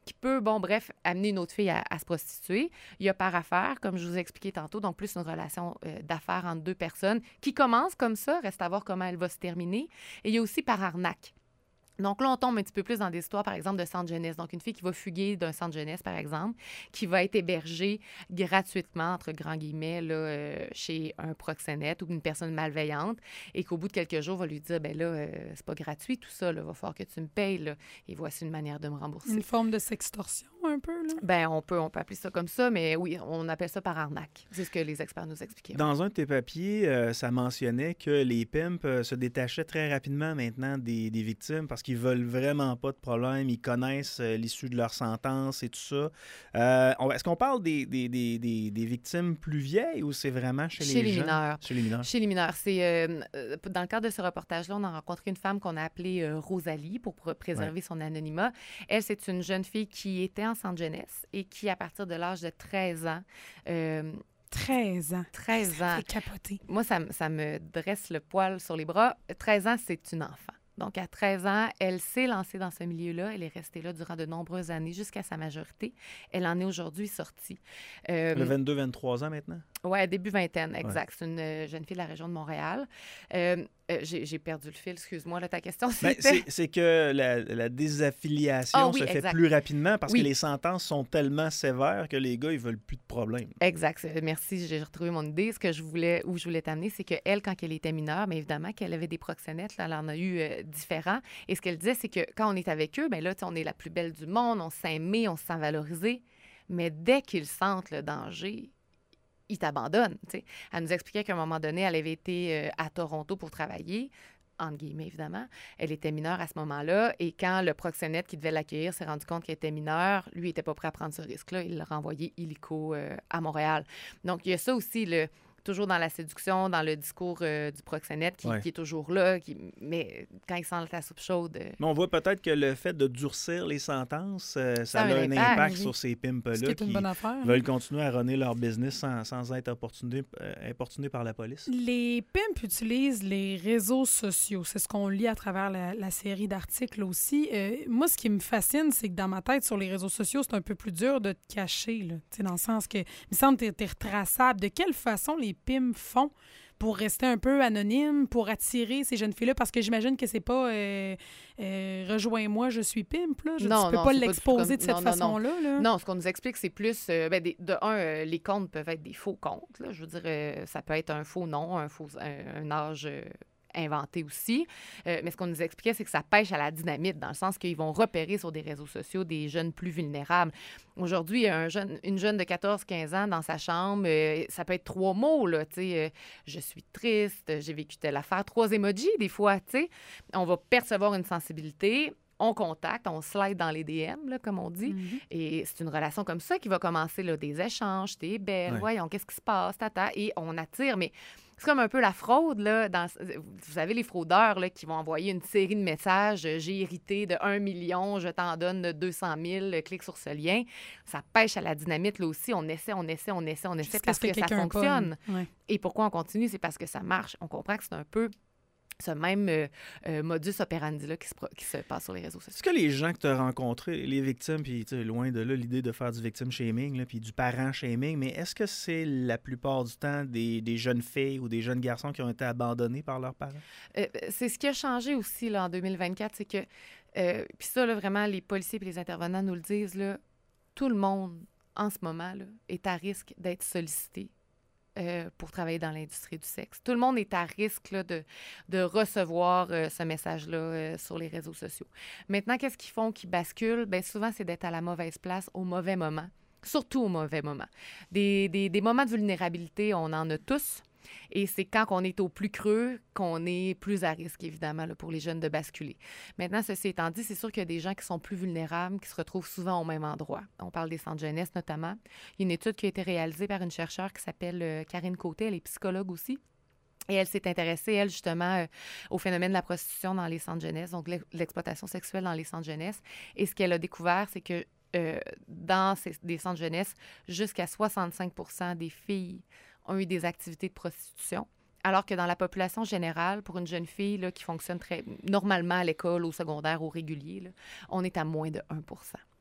qui peut, bon, bref, amener une autre fille à, à se prostituer. Il y a par affaire, comme je vous ai expliqué tantôt, donc plus une relation euh, d'affaires entre deux personnes qui commence comme ça, reste à voir comment elle va se terminer. Et il y a aussi par arnaque. Donc là, on tombe un petit peu plus dans des histoires, par exemple, de centre jeunesse. Donc, une fille qui va fuguer d'un centre jeunesse, par exemple, qui va être hébergée gratuitement, entre grands guillemets, là, euh, chez un proxénète ou une personne malveillante, et qu'au bout de quelques jours, va lui dire, ben là, euh, c'est pas gratuit tout ça, il va falloir que tu me payes, là, et voici une manière de me rembourser. Une forme de sextorsion, un peu, là? Ben, on peut, on peut appeler ça comme ça, mais oui, on appelle ça par arnaque. C'est ce que les experts nous expliquaient. Dans un de tes papiers, euh, ça mentionnait que les pimps euh, se détachaient très rapidement maintenant des, des victimes parce qu'ils veulent vraiment pas de problème, ils connaissent euh, l'issue de leur sentence et tout ça. Euh, on, est-ce qu'on parle des, des, des, des, des victimes plus vieilles ou c'est vraiment chez, Chez les, les gens? mineurs. Chez les mineurs. Chez les mineurs. C'est, euh, euh, dans le cadre de ce reportage-là, on a rencontré une femme qu'on a appelée euh, Rosalie pour pr- préserver ouais. son anonymat. Elle, c'est une jeune fille qui était en centre jeunesse et qui, à partir de l'âge de treize ans... Euh, treize ans. treize ça ans. fait capoter. Moi, ça, ça me dresse le poil sur les bras. treize ans, c'est une enfant. Donc, à treize ans, elle s'est lancée dans ce milieu-là. Elle est restée là durant de nombreuses années jusqu'à sa majorité. Elle en est aujourd'hui sortie. Euh, Le vingt-deux vingt-trois ans maintenant? Oui, début vingtaine, exact. Ouais. C'est une euh, jeune fille de la région de Montréal. Euh, euh, j'ai, j'ai perdu le fil, excuse-moi, là, ta question, ben, c'était... c'est, c'est que la, la désaffiliation oh, oui, se exact. fait plus rapidement parce oui. que les sentences sont tellement sévères que les gars, ils veulent plus de problème. Exact. Merci, j'ai retrouvé mon idée. Ce que je voulais, où je voulais t'amener, c'est qu'elle, quand elle était mineure, bien évidemment qu'elle avait des proxénètes, là, elle en a eu euh, différents. Et ce qu'elle disait, c'est que quand on est avec eux, bien là, on est la plus belle du monde, on s'aime, on se sent valorisé. Mais dès qu'ils sentent le danger, ils t'abandonnent. T'sais. Elle nous expliquait qu'à un moment donné, elle avait été euh, à Toronto pour travailler, entre guillemets, évidemment. Elle était mineure à ce moment-là. Et quand le proxénète qui devait l'accueillir s'est rendu compte qu'elle était mineure, lui, il n'était pas prêt à prendre ce risque-là. Il l'a renvoyé illico euh, à Montréal. Donc, il y a ça aussi, le... toujours dans la séduction, dans le discours euh, du proxénète qui, ouais. qui est toujours là, qui... mais quand il sent la soupe chaude... Euh... Mais on voit peut-être que le fait de durcir les sentences, euh, ça, ça a un, un impact, impact oui. sur ces pimps-là qui affaire, veulent continuer à runner leur business sans, sans être importunés, euh, importunés par la police. Les pimps utilisent les réseaux sociaux. C'est ce qu'on lit à travers la, la série d'articles aussi. Euh, moi, ce qui me fascine, c'est que dans ma tête, sur les réseaux sociaux, c'est un peu plus dur de te cacher, là, dans le sens que, il me semble que tu es retraçable. De quelle façon les pimps font pour rester un peu anonyme, pour attirer ces jeunes filles-là? Parce que j'imagine que c'est pas euh, euh, « rejoins-moi, je suis pimp ». Là. Je, non, tu peux non, pas c'est l'exposer pas de cette non, non, façon-là. Non. Là. non, ce qu'on nous explique, c'est plus... Euh, ben, des, de un, euh, les comptes peuvent être des faux comptes. Là. Je veux dire, euh, ça peut être un faux nom, un, faux, un, un âge... Euh, inventé aussi. Euh, mais ce qu'on nous expliquait, c'est que ça pêche à la dynamite, dans le sens qu'ils vont repérer sur des réseaux sociaux des jeunes plus vulnérables. Aujourd'hui, un jeune, une jeune de quatorze quinze ans dans sa chambre, euh, ça peut être trois mots, là, tu sais, euh, je suis triste, j'ai vécu telle affaire, trois emojis, des fois, tu sais. On va percevoir une sensibilité, on contacte, on slide dans les D M, là, comme on dit. Mm-hmm. Et c'est une relation comme ça qui va commencer, là, des échanges, t'es belle, ouais. voyons, qu'est-ce qui se passe, tata, et on attire, mais... C'est comme un peu la fraude, là. Dans, vous savez, les fraudeurs là, qui vont envoyer une série de messages. J'ai hérité de un million, je t'en donne deux cent mille, clique sur ce lien. Ça pêche à la dynamite, là aussi. On essaie, on essaie, on essaie, on essaie Jusqu'à parce que, que ça fonctionne. Ouais. Et pourquoi on continue? C'est parce que ça marche. On comprend que c'est un peu ce même euh, euh, modus operandi-là qui se, qui se passe sur les réseaux sociaux. Est-ce que les gens que tu as rencontrés, les victimes, puis loin de là, l'idée de faire du victim shaming, là, puis du parent shaming, mais est-ce que c'est la plupart du temps des, des jeunes filles ou des jeunes garçons qui ont été abandonnés par leurs parents? Euh, c'est ce qui a changé aussi là, en deux mille vingt-quatre, c'est que, euh, puis ça, là, vraiment, les policiers et les intervenants nous le disent, là, tout le monde, en ce moment, là, est à risque d'être sollicité. Euh, pour travailler dans l'industrie du sexe. Tout le monde est à risque là, de, de recevoir euh, ce message-là euh, sur les réseaux sociaux. Maintenant, qu'est-ce qu'ils font qui basculent? Bien, souvent, c'est d'être à la mauvaise place au mauvais moment, surtout au mauvais moment. Des, des, des moments de vulnérabilité, on en a tous. Et c'est quand on est au plus creux qu'on est plus à risque, évidemment, là, pour les jeunes de basculer. Maintenant, ceci étant dit, c'est sûr qu'il y a des gens qui sont plus vulnérables, qui se retrouvent souvent au même endroit. On parle des centres jeunesse, notamment. Il y a une étude qui a été réalisée par une chercheure qui s'appelle euh, Karine Côté. Elle est psychologue aussi. Et elle s'est intéressée, elle, justement, euh, au phénomène de la prostitution dans les centres jeunesse, donc l'exploitation sexuelle dans les centres jeunesse. Et ce qu'elle a découvert, c'est que euh, dans ces, des centres jeunesse, jusqu'à soixante-cinq pour cent des filles ont eu des activités de prostitution, alors que dans la population générale, pour une jeune fille là, qui fonctionne très normalement à l'école, au secondaire, au régulier, là, on est à moins de un pour cent.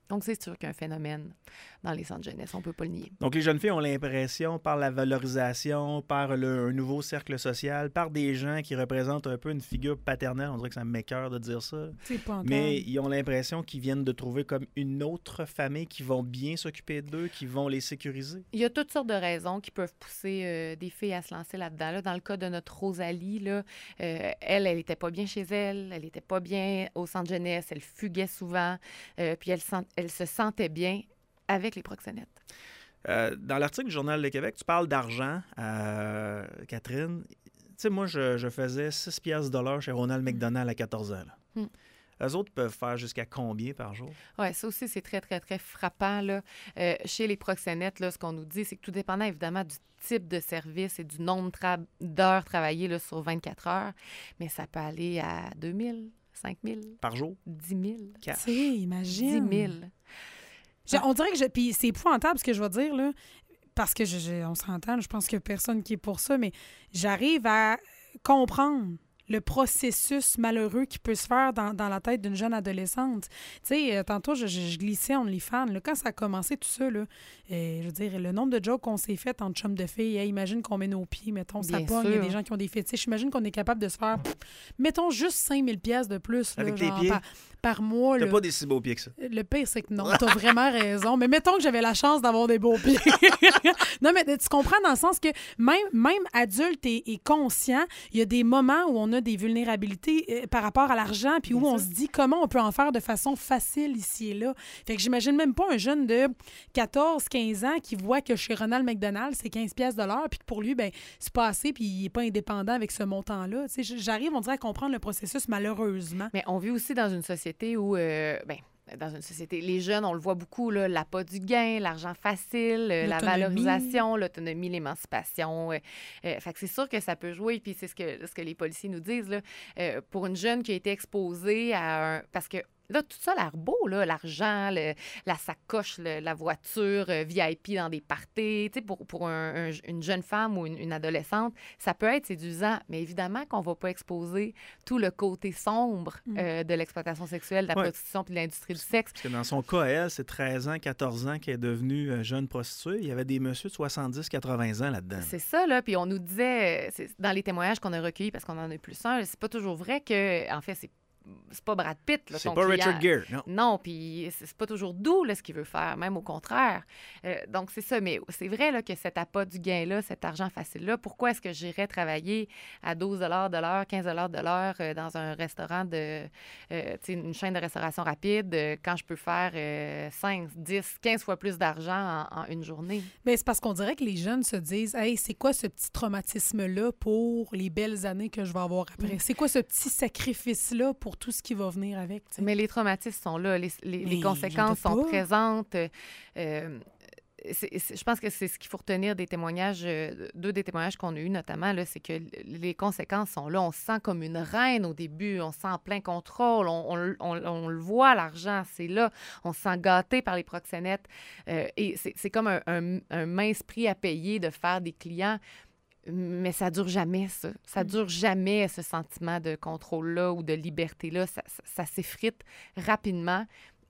Donc, c'est sûr qu'il y a un phénomène dans les centres jeunesse, on ne peut pas le nier. Donc, les jeunes filles ont l'impression, par la valorisation, par le, un nouveau cercle social, par des gens qui représentent un peu une figure paternelle, on dirait que ça m'écoeure de dire ça, C'est pas mais ils ont l'impression qu'ils viennent de trouver comme une autre famille qui vont bien s'occuper d'eux, qui vont les sécuriser. Il y a toutes sortes de raisons qui peuvent pousser euh, des filles à se lancer là-dedans. Là, dans le cas de notre Rosalie, là, euh, elle, elle n'était pas bien chez elle, elle n'était pas bien au centre jeunesse, elle fuguait souvent, euh, puis elle, sent, elle se sentait bien avec les proxénètes. Euh, dans l'article du Journal de Québec, tu parles d'argent, euh, Catherine. Tu sais, moi, je, je faisais six piastres de l'heure chez Ronald McDonald à quatorze ans. Là. Mm. Eux autres peuvent faire jusqu'à combien par jour? Oui, ça aussi, c'est très, très, très frappant. Là. Euh, chez les proxénètes, là, ce qu'on nous dit, c'est que tout dépendant, évidemment, du type de service et du nombre tra- d'heures travaillées là, sur vingt-quatre heures, mais ça peut aller à deux mille, cinq mille. Par jour? dix mille. Tu sais, imagine. dix mille. Je, on dirait que je. Puis c'est épouvantable ce que je vais dire, là, parce que je, je, on s'entend, je pense qu'il n'y a personne qui est pour ça, mais j'arrive à comprendre le processus malheureux qui peut se faire dans, dans la tête d'une jeune adolescente. Tu sais, euh, tantôt, je, je, je glissais OnlyFans. Là, quand ça a commencé tout ça, là, euh, je veux dire, le nombre de jokes qu'on s'est fait entre chums de filles, hey, imagine qu'on met nos pieds, mettons, ça pogne, il y a des gens qui ont des fétiches. Imagine qu'on est capable de se faire, pff, mettons, juste cinq mille piastres de plus. Là, avec genre, tes pieds? Par, par mois. T'as là. pas des si beaux pieds que ça. Le pire, c'est que non, t'as vraiment raison. Mais mettons que j'avais la chance d'avoir des beaux pieds. Non, mais tu comprends dans le sens que même, même adulte et, et conscient, il y a des moments où on a des vulnérabilités euh, par rapport à l'argent, puis où on se dit comment on peut en faire de façon facile ici et là. Fait que j'imagine même pas un jeune de quatorze quinze ans qui voit que chez Ronald McDonald, c'est quinze piastres de l'heure, puis que pour lui, ben c'est pas assez, puis il est pas indépendant avec ce montant-là. Tu sais, j'arrive, on dirait, à comprendre le processus, malheureusement. Mais on vit aussi dans une société où, euh, ben, dans une société, les jeunes, on le voit beaucoup, là, l'appât du gain, l'argent facile, euh, la valorisation, l'autonomie, l'émancipation. Euh, euh, fait que c'est sûr que ça peut jouer, puis c'est ce que, ce que les policiers nous disent, là, euh, pour une jeune qui a été exposée à un... Parce que là, tout ça a l'air beau, là, l'argent, le, la sacoche, le, la voiture euh, V I P dans des parties. Tu sais, pour, pour un, un, une jeune femme ou une, une adolescente, ça peut être séduisant, mais évidemment qu'on ne va pas exposer tout le côté sombre mm. euh, de l'exploitation sexuelle, de la ouais. prostitution puis de l'industrie du sexe. Parce que dans son cas, elle, c'est treize ans, quatorze ans qu'elle est devenue euh, jeune prostituée. Il y avait des messieurs de soixante-dix quatre-vingts ans là-dedans. C'est ça, là. Puis on nous disait, c'est, dans les témoignages qu'on a recueillis, parce qu'on en a plus un, c'est pas toujours vrai que, en fait, c'est c'est pas Brad Pitt, là, c'est ton pas client. Richard Gere, non. Non, puis c'est pas toujours doux, là, ce qu'il veut faire, même au contraire. Euh, donc, c'est ça. Mais c'est vrai, là, que cet appât du gain-là, cet argent facile-là, pourquoi est-ce que j'irais travailler à douze dollars de l'heure, quinze dollars de l'heure euh, dans un restaurant de... Euh, tu sais, une chaîne de restauration rapide euh, quand je peux faire euh, cinq, dix, quinze fois plus d'argent en, en une journée? Bien, c'est parce qu'on dirait que les jeunes se disent « Hey, c'est quoi ce petit traumatisme-là pour les belles années que je vais avoir après? Mm. C'est quoi ce petit sacrifice-là pour tout ce qui va venir avec? » T'sais? Mais les traumatismes sont là, les, les, les conséquences sont présentes. Euh, c'est, c'est, je pense que c'est ce qu'il faut retenir des témoignages, euh, deux des témoignages qu'on a eus notamment, là, c'est que les conséquences sont là. On se sent comme une reine au début, on se sent en plein contrôle, on, on, on, on le voit, l'argent, c'est là. On se sent gâté par les proxénètes. Euh, et c'est, c'est comme un, un, un mince prix à payer de faire des clients. Mais ça dure jamais, ça. Ça dure jamais, ce sentiment de contrôle-là ou de liberté-là. Ça, ça, ça s'effrite rapidement.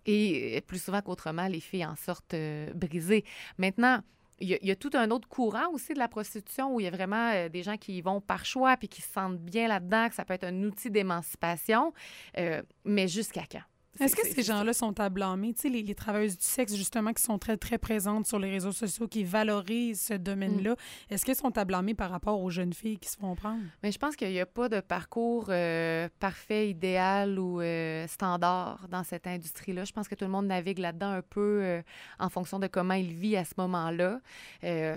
Et plus souvent qu'autrement, les filles en sortent euh, brisées. Maintenant, il y, y a tout un autre courant aussi de la prostitution où il y a vraiment euh, des gens qui y vont par choix puis qui se sentent bien là-dedans, que ça peut être un outil d'émancipation. Euh, mais jusqu'à quand? Est-ce que ces gens-là sont à blâmer? Tu sais, les, les travailleuses du sexe, justement, qui sont très, très présentes sur les réseaux sociaux, qui valorisent ce domaine-là, mm. est-ce qu'elles sont à blâmer par rapport aux jeunes filles qui se font prendre? Mais je pense qu'il n'y a pas de parcours euh, parfait, idéal ou euh, standard dans cette industrie-là. Je pense que tout le monde navigue là-dedans un peu euh, en fonction de comment il vit à ce moment-là. Euh,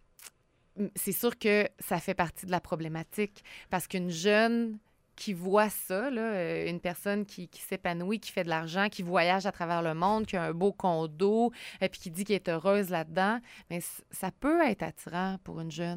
c'est sûr que ça fait partie de la problématique parce qu'une jeune qui voit ça, là, une personne qui, qui s'épanouit, qui fait de l'argent, qui voyage à travers le monde, qui a un beau condo, et puis qui dit qu'elle est heureuse là-dedans, mais c- ça peut être attirant pour une jeune.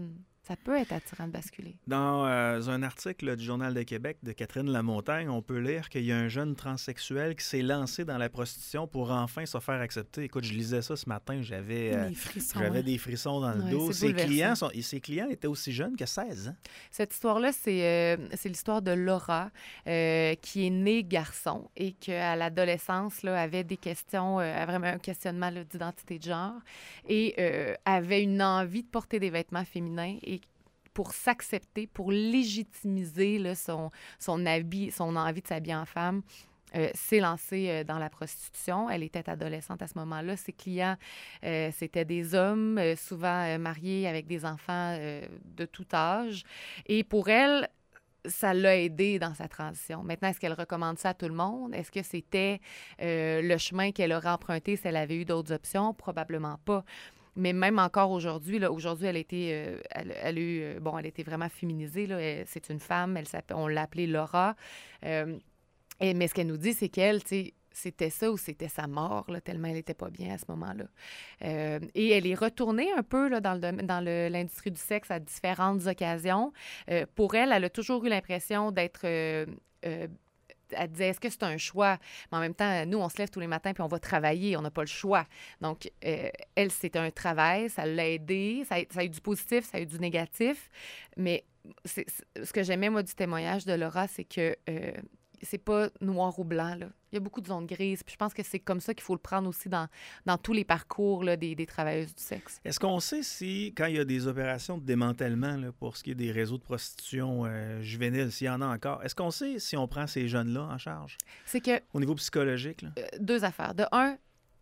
Ça peut être attirant de basculer. Dans euh, un article là, du Journal de Québec de Catherine Lamontagne, on peut lire qu'il y a un jeune transsexuel qui s'est lancé dans la prostitution pour enfin se faire accepter. Écoute, je lisais ça ce matin, j'avais, euh, frissons, j'avais ouais. des frissons dans le Ouais, dos. c'est Ses clients, sont, ses clients étaient aussi jeunes que seize ans. Cette histoire-là, c'est, euh, c'est l'histoire de Laura, euh, qui est née garçon et qu'à l'adolescence, là, avait des questions, euh, vraiment un questionnement là, d'identité de genre et euh, avait une envie de porter des vêtements féminins et pour s'accepter, pour légitimiser là, son, son, habit, son envie de s'habiller en femme, euh, s'est lancée euh, dans la prostitution. Elle était adolescente à ce moment-là. Ses clients, euh, c'était des hommes, euh, souvent euh, mariés avec des enfants euh, de tout âge. Et pour elle, ça l'a aidée dans sa transition. Maintenant, est-ce qu'elle recommande ça à tout le monde? Est-ce que c'était euh, le chemin qu'elle aurait emprunté si elle avait eu d'autres options? Probablement pas. Mais même encore aujourd'hui, là, aujourd'hui, elle a été, euh, elle, elle a eu, euh, bon, elle a été vraiment féminisée, là. Elle, c'est une femme, elle on l'a appelée Laura. Euh, et, mais ce qu'elle nous dit, c'est qu'elle, tu sais, c'était ça ou c'était sa mort, là, tellement elle n'était pas bien à ce moment-là. Euh, et elle est retournée un peu là, dans, le, dans le, l'industrie du sexe à différentes occasions. Euh, pour elle, elle a toujours eu l'impression d'être... Euh, euh, elle disait, est-ce que c'est un choix? Mais en même temps, nous, on se lève tous les matins puis on va travailler, on n'a pas le choix. Donc, euh, elle, c'était un travail, ça l'a aidée, ça a, ça a eu du positif, ça a eu du négatif. Mais c'est, c'est, ce que j'aimais, moi, du témoignage de Laura, c'est que euh, c'est pas noir ou blanc, là. Il y a beaucoup de zones grises. Puis je pense que c'est comme ça qu'il faut le prendre aussi dans, dans tous les parcours là, des, des travailleuses du sexe. Est-ce qu'on sait si, quand il y a des opérations de démantèlement là, pour ce qui est des réseaux de prostitution euh, juvénile, s'il y en a encore, est-ce qu'on sait si on prend ces jeunes-là en charge? C'est que... Au niveau psychologique, là? Euh, deux affaires. De un,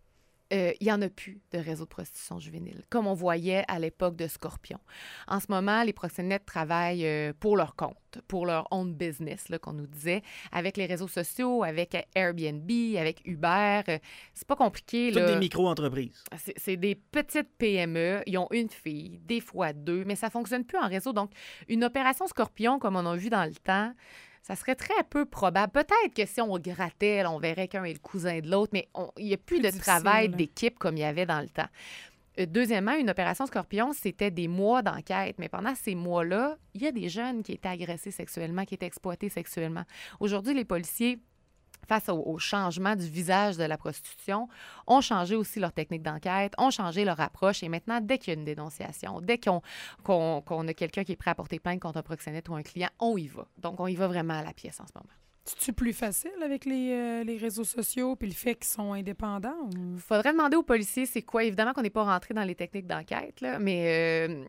il n'y en a plus de réseau de prostitution juvénile, comme on voyait à l'époque de Scorpion. En ce moment, les proxénètes travaillent euh, pour leur compte, pour leur own business, là, qu'on nous disait, avec les réseaux sociaux, avec Airbnb, avec Uber. Euh, c'est pas compliqué. Toutes là. des micro-entreprises. C'est, c'est des petites P M E. Ils ont une fille, des fois deux, mais ça fonctionne plus en réseau. Donc, une opération Scorpion, comme on a vu dans le temps, ça serait très peu probable. Peut-être que si on grattait, là, on verrait qu'un est le cousin de l'autre, mais il n'y a plus, plus de difficile, travail là. D'équipe comme il y avait dans le temps. Euh, deuxièmement, une opération Scorpion, c'était des mois d'enquête. Mais pendant ces mois-là, il y a des jeunes qui étaient agressés sexuellement, qui étaient exploités sexuellement. Aujourd'hui, les policiers, face au, au changement du visage de la prostitution, ont changé aussi leur technique d'enquête, ont changé leur approche. Et maintenant, dès qu'il y a une dénonciation, dès qu'on, qu'on, qu'on a quelqu'un qui est prêt à porter plainte contre un proxénète ou un client, on y va. Donc, on y va vraiment à la pièce en ce moment. C'est-tu plus facile avec les, euh, les réseaux sociaux puis le fait qu'ils sont indépendants? Il ou... faudrait demander aux policiers c'est quoi. Évidemment qu'on n'est pas rentré dans les techniques d'enquête, là, mais... Euh,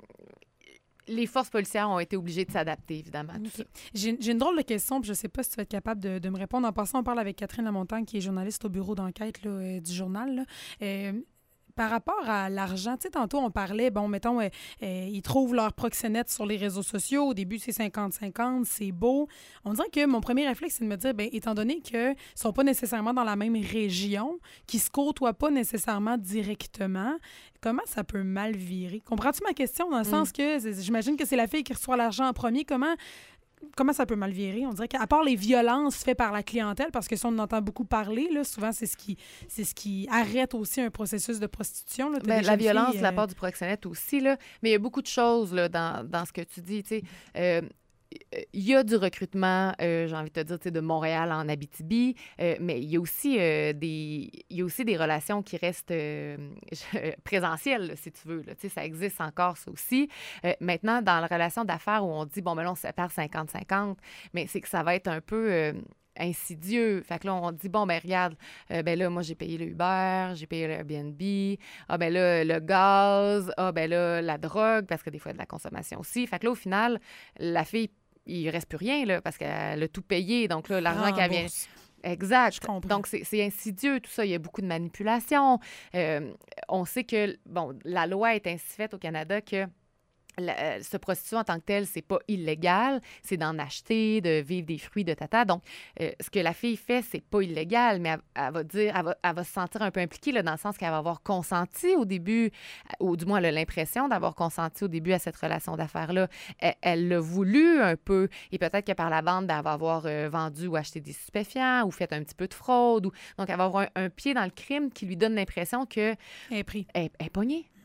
les forces policières ont été obligées de s'adapter, évidemment, à tout okay. ça. J'ai, j'ai une drôle de question, puis je ne sais pas si tu vas être capable de, de me répondre. En passant, on parle avec Catherine Lamontagne, qui est journaliste au bureau d'enquête là, euh, du journal. Là. Euh, par rapport à l'argent, tu sais, tantôt, on parlait, bon, mettons, euh, euh, ils trouvent leur proxénète sur les réseaux sociaux. Au début, c'est cinquante cinquante, c'est beau. On dirait que mon premier réflexe, c'est de me dire, bien, étant donné qu'ils ne sont pas nécessairement dans la même région, qu'ils ne se côtoient pas nécessairement directement, comment ça peut mal virer? Comprends-tu ma question? Dans le mm. sens que j'imagine que c'est la fille qui reçoit l'argent en premier. Comment... Comment ça peut mal virer? On dirait qu'à part les violences faites par la clientèle, parce que ça, on en entend beaucoup parler, là, souvent, c'est ce qui c'est ce qui arrête aussi un processus de prostitution. Là. Bien, la violence filles, de la euh... part du proxénète aussi, là. Mais il y a beaucoup de choses là, dans, dans ce que tu dis. Tu sais, euh, il y a du recrutement, euh, j'ai envie de te dire, tu sais, de Montréal en Abitibi, euh, mais il y a aussi euh, des, il y a aussi des relations qui restent euh, présentielles, là, si tu veux. Là. Tu sais, ça existe encore, ça aussi. Euh, maintenant, dans la relation d'affaires où on dit, bon, ben là, on se sépare cinquante cinquante, mais c'est que ça va être un peu... Euh, insidieux. Fait que là, on dit, bon, ben regarde, euh, ben là, moi, j'ai payé le Uber, j'ai payé le Airbnb, ah ben là, le gaz, ah ben là, la drogue, parce que des fois, il y a de la consommation aussi. Fait que là, au final, la fille, il reste plus rien, là, parce qu'elle a tout payé. Donc là, l'argent ah, qu'elle vient... Exact. Je comprends. Donc, c'est, c'est insidieux, tout ça. Il y a beaucoup de manipulation. Euh, on sait que, bon, la loi est ainsi faite au Canada que La, ce prostitution en tant que tel, c'est pas illégal, c'est d'en acheter, de vivre des fruits de tata. Donc, euh, ce que la fille fait, c'est pas illégal, mais elle, elle va dire, elle va, elle va se sentir un peu impliquée là, dans le sens qu'elle va avoir consenti au début, ou du moins elle a l'impression d'avoir consenti au début à cette relation d'affaires-là. Elle, elle l'a voulu un peu, et peut-être que par la bande, ben, elle va avoir euh, vendu ou acheté des stupéfiants, ou fait un petit peu de fraude. Ou... Donc, elle va avoir un, un pied dans le crime qui lui donne l'impression que... Elle est prise. Elle, elle est pognée.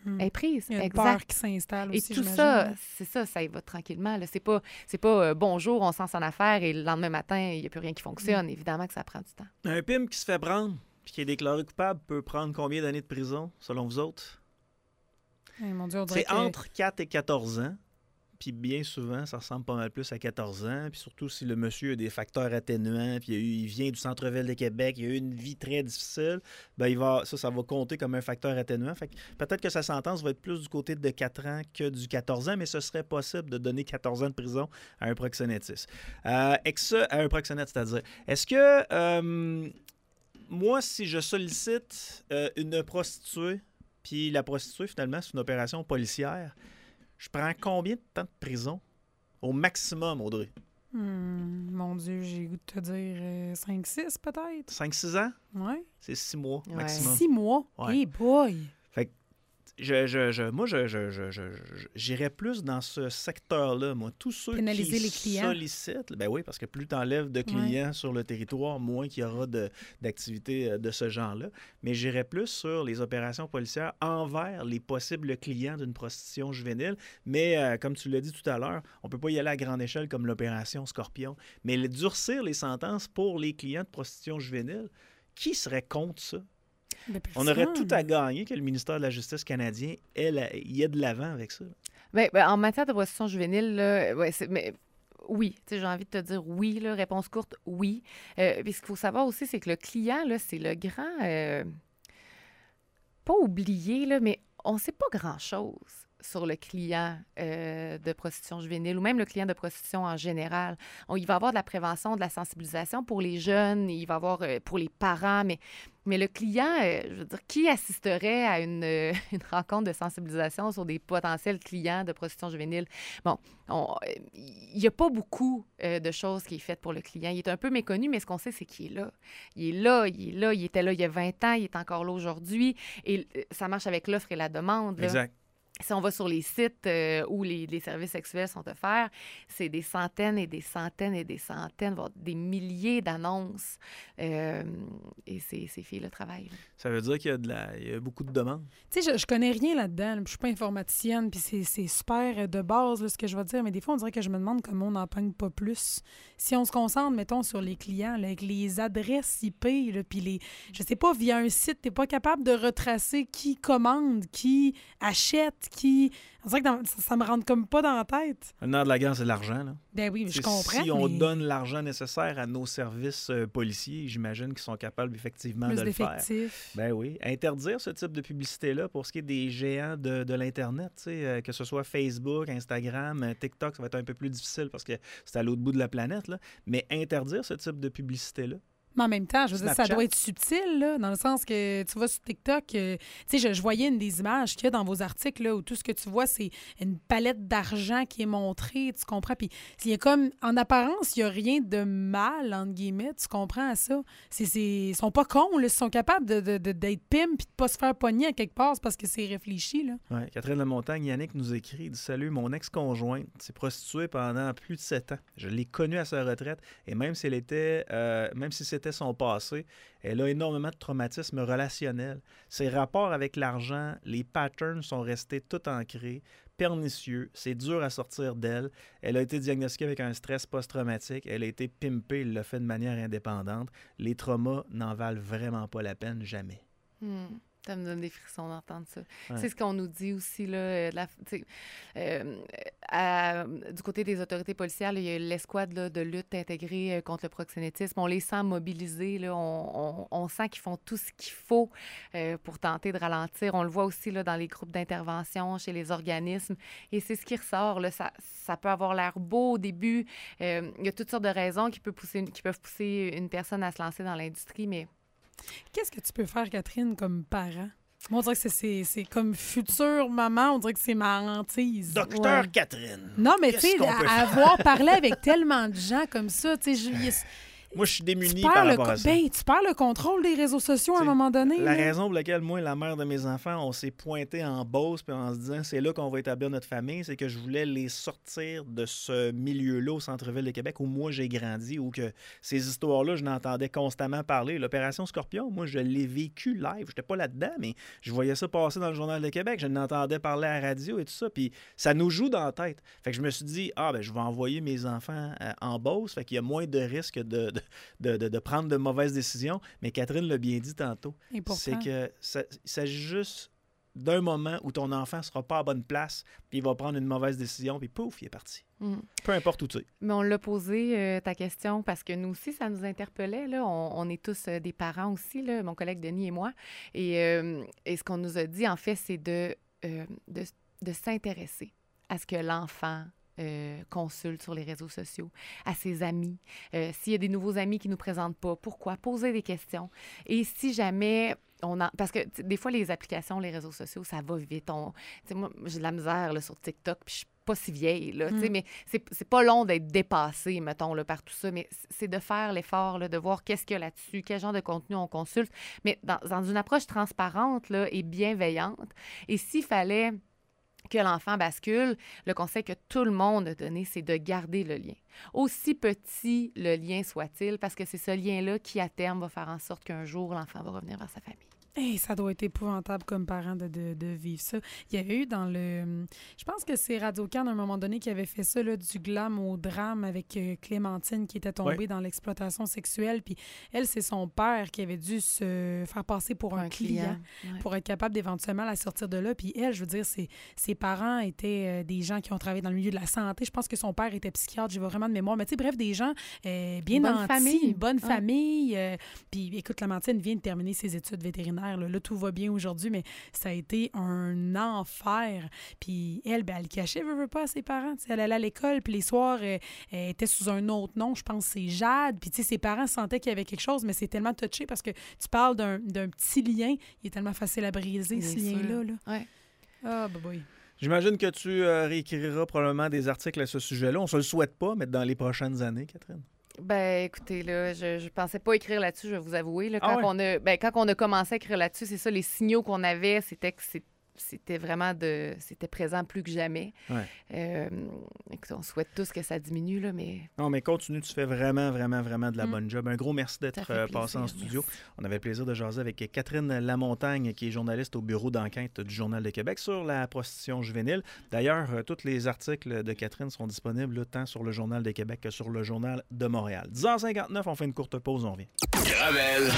Mm. Elle est prise, Il y a une exact. peur qui s'installe Et aussi, tout j'imagine. ça, c'est ça, ça y va tranquillement. Là. C'est pas, c'est pas euh, bonjour, on s'en s'en affaire et le lendemain matin, il n'y a plus rien qui fonctionne. Mm. Évidemment que ça prend du temps. Un P I M qui se fait prendre puis qui est déclaré coupable peut prendre combien d'années de prison, selon vous autres? Eh, mon Dieu, on dirait C'est que... entre quatre et quatorze ans. Puis bien souvent, ça ressemble pas mal plus à quatorze ans. Puis surtout si le monsieur a des facteurs atténuants, puis il, a eu, il vient du centre-ville de Québec, il a eu une vie très difficile, ben il va, ça, ça va compter comme un facteur atténuant. Fait que peut-être que sa sentence va être plus du côté de quatre ans que du quatorze ans, mais ce serait possible de donner quatorze ans de prison à un proxénétiste. Euh, et que ça, à un proxénète, c'est-à-dire, est-ce que euh, moi, si je sollicite euh, une prostituée, puis la prostituée, finalement, c'est une opération policière, je prends combien de temps de prison? Au maximum, Audrey. Hmm, mon Dieu, j'ai le goût de te dire euh, cinq six peut-être. cinq six ans? Ouais. C'est six mois Ouais. maximum. six mois? Ouais. Hey boy! Fait que je, je, je, moi, je, je, je, je, je- j'irais plus dans ce secteur-là, moi. Tous ceux Pénaliser qui les clients. sollicitent, ben oui, parce que plus tu enlèves de clients sur le territoire, moins qu'il y aura de, d'activités euh, de ce genre-là. Mais j'irais plus sur les opérations policières envers les possibles clients d'une prostitution juvénile. Mais euh, comme tu l'as dit tout à l'heure, on peut pas y aller à grande échelle comme l'opération Scorpion. Mais le- durcir les sentences pour les clients de prostitution juvénile, qui serait contre ça? Ben, On aurait personne. tout à gagner que le ministère de la Justice canadien ait la- y ait de l'avant avec ça. Ben, ben, en matière de prostitution juvénile, là, ouais, c'est, mais, oui, tu sais, j'ai envie de te dire oui. Là, réponse courte, oui. Euh, puis ce qu'il faut savoir aussi, c'est que le client, là, c'est le grand... euh, pas oublié, là, mais on ne sait pas grand-chose sur le client euh, de prostitution juvénile ou même le client de prostitution en général. On, il va y avoir de la prévention, de la sensibilisation pour les jeunes, il va y avoir euh, pour les parents, mais, mais le client, euh, je veux dire, qui assisterait à une, euh, une rencontre de sensibilisation sur des potentiels clients de prostitution juvénile? Bon, on- euh, il n'y a pas beaucoup euh, de choses qui est faites pour le client. Il est un peu méconnu, mais ce qu'on sait, c'est qu'il est là. Il est là, il est là, il était là il y a vingt ans, il est encore là aujourd'hui. Et euh, ça marche avec l'offre et la demande. Là. Exact. Si on va sur les sites euh, où les, les services sexuels sont offerts, c'est des centaines et des centaines et des centaines, voire des milliers d'annonces. Euh, et ces, ces filles-là travaillent. Là. Ça veut dire qu'il y a, de la, il y a beaucoup de demandes. Tu sais, je, je connais rien là-dedans, là, puis je suis pas informaticienne, puis c'est, c'est super euh, de base là, ce que je vais dire, mais des fois, on dirait que je me demande comment on n'en pogne pas plus. Si on se concentre, mettons, sur les clients, là, avec les adresses I P, là, puis les... Je sais pas, via un site, t'es pas capable de retracer qui commande, qui achète, qui... On dirait que dans- ça, ça me rentre comme pas dans la tête. Le nerf de la guerre, c'est l'argent. Là. Ben oui, je C'est comprends, Si on mais donne l'argent nécessaire à nos services euh, policiers, j'imagine qu'ils sont capables effectivement plus de le faire. d'effectifs. Ben oui. Interdire ce type de publicité-là pour ce qui est des géants de, de l'Internet, tu sais, euh, que ce soit Facebook, Instagram, euh, TikTok, ça va être un peu plus difficile parce que c'est à l'autre bout de la planète, là. Mais interdire ce type de publicité-là. Mais en même temps, je veux dire, ça Snapchat. doit être subtil, là, dans le sens que tu vois sur TikTok, euh, tu sais, je, je voyais une des images qu'il y a dans vos articles, là, où tout ce que tu vois, c'est une palette d'argent qui est montrée, tu comprends? Puis il y a comme, en apparence, il n'y a rien de mal, entre guillemets, tu comprends à ça? C'est, c'est, ils sont pas cons, là, ils sont capables de, de, de- d'être pim puis de pas se faire pogner à quelque part, c'est parce que c'est réfléchi, là. Ouais. Catherine Lamontagne, Yannick nous écrit, il dit « Salut, mon ex-conjointe s'est prostituée pendant plus de sept ans. Je l'ai connue à sa retraite et même si elle était, euh, même si c'était son passé, elle a énormément de traumatismes relationnels. Ses rapports avec l'argent, les patterns sont restés tout ancrés, pernicieux, c'est dur à sortir d'elle. Elle a été diagnostiquée avec un stress post-traumatique, elle a été pimpée, il l'a fait de manière indépendante. Les traumas n'en valent vraiment pas la peine, jamais. Hmm. Ça me donne des frissons d'entendre ça. Ouais. C'est ce qu'on nous dit aussi, là, euh, de la, tu sais, euh, à- du côté des autorités policières, là, il y a l'escouade là, de lutte intégrée euh, contre le proxénétisme. On les sent mobilisés, là, on, on, on sent qu'ils font tout ce qu'il faut euh, pour tenter de ralentir. On le voit aussi là, dans les groupes d'intervention, chez les organismes. Et c'est ce qui ressort. Là, ça, ça peut avoir l'air beau au début. Euh, il y a toutes sortes de raisons qui peuvent pousser, qui peuvent pousser une personne à se lancer dans l'industrie, mais Qu'est-ce que tu peux faire, Catherine, comme parent? Moi, on dirait que c'est, c'est, c'est comme future maman, on dirait que c'est ma hantise. Docteur Ouais. Catherine! Non, mais tu Qu'est-ce sais, qu'on peut à- avoir parlé avec tellement de gens comme ça, tu sais, je- il y a- Moi, je suis démuni tu par perds, rapport le, à ça. ben, tu perds le contrôle des réseaux sociaux à un T'sais, moment donné. La là. raison pour laquelle moi et la mère de mes enfants, on s'est pointé en Beauce puis en se disant c'est là qu'on va établir notre famille, c'est que je voulais les sortir de ce milieu-là au centre-ville de Québec où moi j'ai grandi, où que ces histoires-là, je n'entendais constamment parler. L'opération Scorpion, moi je l'ai vécu live. J'étais pas là-dedans, mais je voyais ça passer dans le Journal de Québec. Je n'entendais parler à la radio et tout ça, puis ça nous joue dans la tête. Fait que je me suis dit, ah ben je vais envoyer mes enfants euh, en Beauce, fait qu'il y a moins de risques de, de, de, de, de prendre de mauvaises décisions. Mais Catherine l'a bien dit tantôt, Et pourtant, c'est que ça, il s'agit juste d'un moment où ton enfant ne sera pas à bonne place, puis il va prendre une mauvaise décision, puis pouf, il est parti. Mm. Peu importe où tu es. Mais on l'a posé, euh, ta question, parce que nous aussi, ça nous interpellait. Là. On, on est tous euh, des parents aussi, là, mon collègue Denis et moi. Et, euh, et ce qu'on nous a dit, en fait, c'est de, euh, de, de s'intéresser à ce que l'enfant euh, consulte sur les réseaux sociaux, à ses amis. Euh, s'il y a des nouveaux amis qui ne nous présentent pas, pourquoi? Poser des questions. Et si jamais... On en... Parce que des fois, les applications, les réseaux sociaux, ça va vite. On... Moi, j'ai de la misère là, sur TikTok, puis je suis pas si vieille, là, mm. mais c'est, c'est pas long d'être dépassée, mettons, là, par tout ça, mais c'est de faire l'effort, là, de voir qu'est-ce qu'il y a là-dessus, quel genre de contenu on consulte, mais dans, dans une approche transparente là, et bienveillante. Et s'il fallait que l'enfant bascule, le conseil que tout le monde a donné, c'est de garder le lien. Aussi petit le lien soit-il, parce que c'est ce lien-là qui, à terme, va faire en sorte qu'un jour, l'enfant va revenir vers sa famille. Hey, ça doit être épouvantable comme parent de, de, de vivre ça. Il y a eu dans le... Je pense que c'est Radio-Can, à un moment donné, qui avait fait ça, là, du glam au drame avec euh, Clémentine qui était tombée ouais. dans l'exploitation sexuelle. Puis elle, c'est son père qui avait dû se faire passer pour, pour un, un client, client ouais. pour être capable d'éventuellement la sortir de là. Puis elle, je veux dire, ses, ses parents étaient euh, des gens qui ont travaillé dans le milieu de la santé. Je pense que son père était psychiatre, j'ai vraiment de mémoire. Mais tu sais, bref, des gens euh, bien bonne nantis, famille. une bonne ouais. famille. Euh, puis écoute, Clémentine vient de terminer ses études vétérinaires. Là. là, tout va bien aujourd'hui, mais ça a été un enfer. Puis elle, ben, elle cachait, veut, veut pas, à ses parents. T'sais, elle allait à l'école, puis les soirs, elle, elle était sous un autre nom. Je pense que c'est Jade. Puis ses parents sentaient qu'il y avait quelque chose, mais c'est tellement touché parce que tu parles d'un, d'un petit lien. Il est tellement facile à briser, bien ce sûr. lien-là. Là. Ouais. Ah, bah oui. J'imagine que tu euh, réécriras probablement des articles à ce sujet-là. On se le souhaite pas, mais dans les prochaines années, Catherine. Ben, écoutez, là, je, je pensais pas écrire là-dessus, je vais vous avouer. Là, quand, ah ouais. on a, ben, quand on a commencé à écrire là-dessus, c'est ça, les signaux qu'on avait, c'était que c'est, c'était vraiment de... C'était présent plus que jamais. Ouais. Euh, écoute, on souhaite tous que ça diminue, là, mais... Non, mais continue, tu fais vraiment, vraiment, vraiment de la mm. bonne job. Un gros merci d'être euh, passé en studio. Merci. On avait le plaisir de jaser avec Catherine Lamontagne, qui est journaliste au bureau d'enquête du Journal de Québec sur la prostitution juvénile. D'ailleurs, euh, tous les articles de Catherine sont disponibles là, tant sur le Journal de Québec que sur le Journal de Montréal. dix heures cinquante-neuf, on fait une courte pause, on revient. Gravel.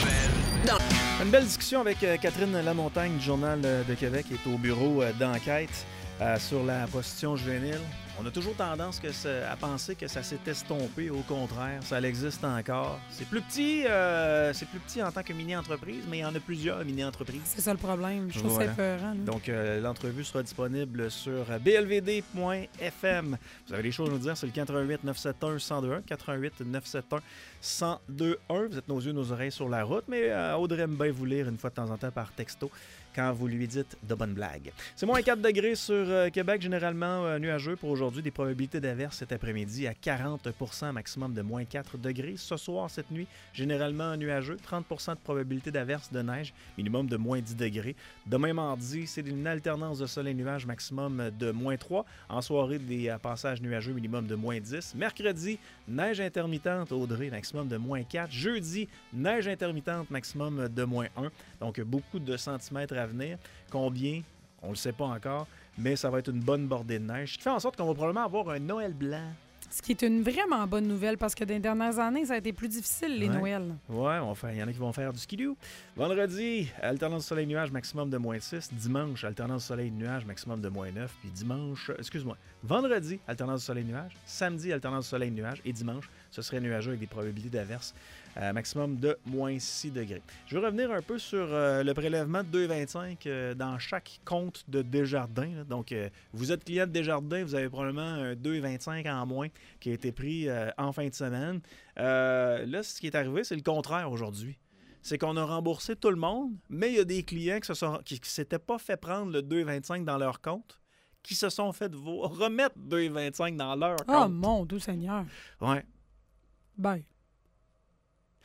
Une belle discussion avec euh, Catherine Lamontagne du Journal de Québec, qui est au bureau euh, d'enquête euh, sur la prostitution juvénile. On a toujours tendance que ça, à penser que ça s'est estompé. Au contraire, ça existe encore. C'est plus petit, euh, c'est plus petit en tant que mini-entreprise, mais il y en a plusieurs mini-entreprises. C'est ça le problème. Je trouve voilà. ça épeurant. Là. Donc, euh, l'entrevue sera disponible sur b l v d point f m. Vous avez des choses à nous dire, c'est le quatre un huit neuf sept un un zéro deux un, quatre un huit neuf sept un un zéro deux un. Vous êtes nos yeux, nos oreilles sur la route, mais euh, Audrey aime bien vous lire une fois de temps en temps par texto quand vous lui dites de bonnes blagues. C'est moins quatre degrés sur euh, Québec, généralement euh, nuageux pour aujourd'hui. Des probabilités d'averse cet après-midi à quarante pour cent, maximum de moins quatre degrés. Ce soir, cette nuit, généralement nuageux, trente pour cent de probabilité d'averse de neige, minimum de moins dix degrés. Demain, mardi, c'est une alternance de soleil-nuage, maximum de moins trois. En soirée, des euh, passages nuageux, minimum de moins dix. Mercredi, neige intermittente, Audrey, maximum de moins quatre. Jeudi, neige intermittente, maximum de moins un. Donc, beaucoup de centimètres à venir. Combien? On ne le sait pas encore, mais ça va être une bonne bordée de neige, ce qui fait en sorte qu'on va probablement avoir un Noël blanc. Ce qui est une vraiment bonne nouvelle, parce que dans les dernières années, ça a été plus difficile, les ouais. Noëls. Oui, il y en a qui vont faire du skidoo. Vendredi, alternance soleil-nuage, maximum de moins six. Dimanche, alternance soleil-nuage, maximum de moins neuf. Puis dimanche, excuse-moi, vendredi, alternance soleil-nuage. Samedi, alternance soleil-nuage. Et dimanche, ce serait nuageux avec des probabilités d'averse. Euh, maximum de moins six degrés. Je veux revenir un peu sur euh, le prélèvement de deux virgule vingt-cinq euh, dans chaque compte de Desjardins. Là. Donc, euh, vous êtes client de Desjardins, vous avez probablement un deux virgule vingt-cinq en moins qui a été pris euh, en fin de semaine. Euh, là, ce qui est arrivé, c'est le contraire aujourd'hui. C'est qu'on a remboursé tout le monde, mais il y a des clients qui se sont, qui, qui s'étaient pas fait prendre le deux virgule vingt-cinq dans leur compte, qui se sont fait vo- remettre deux virgule vingt-cinq dans leur compte. Oh mon Dieu Seigneur! Ouais. Ben...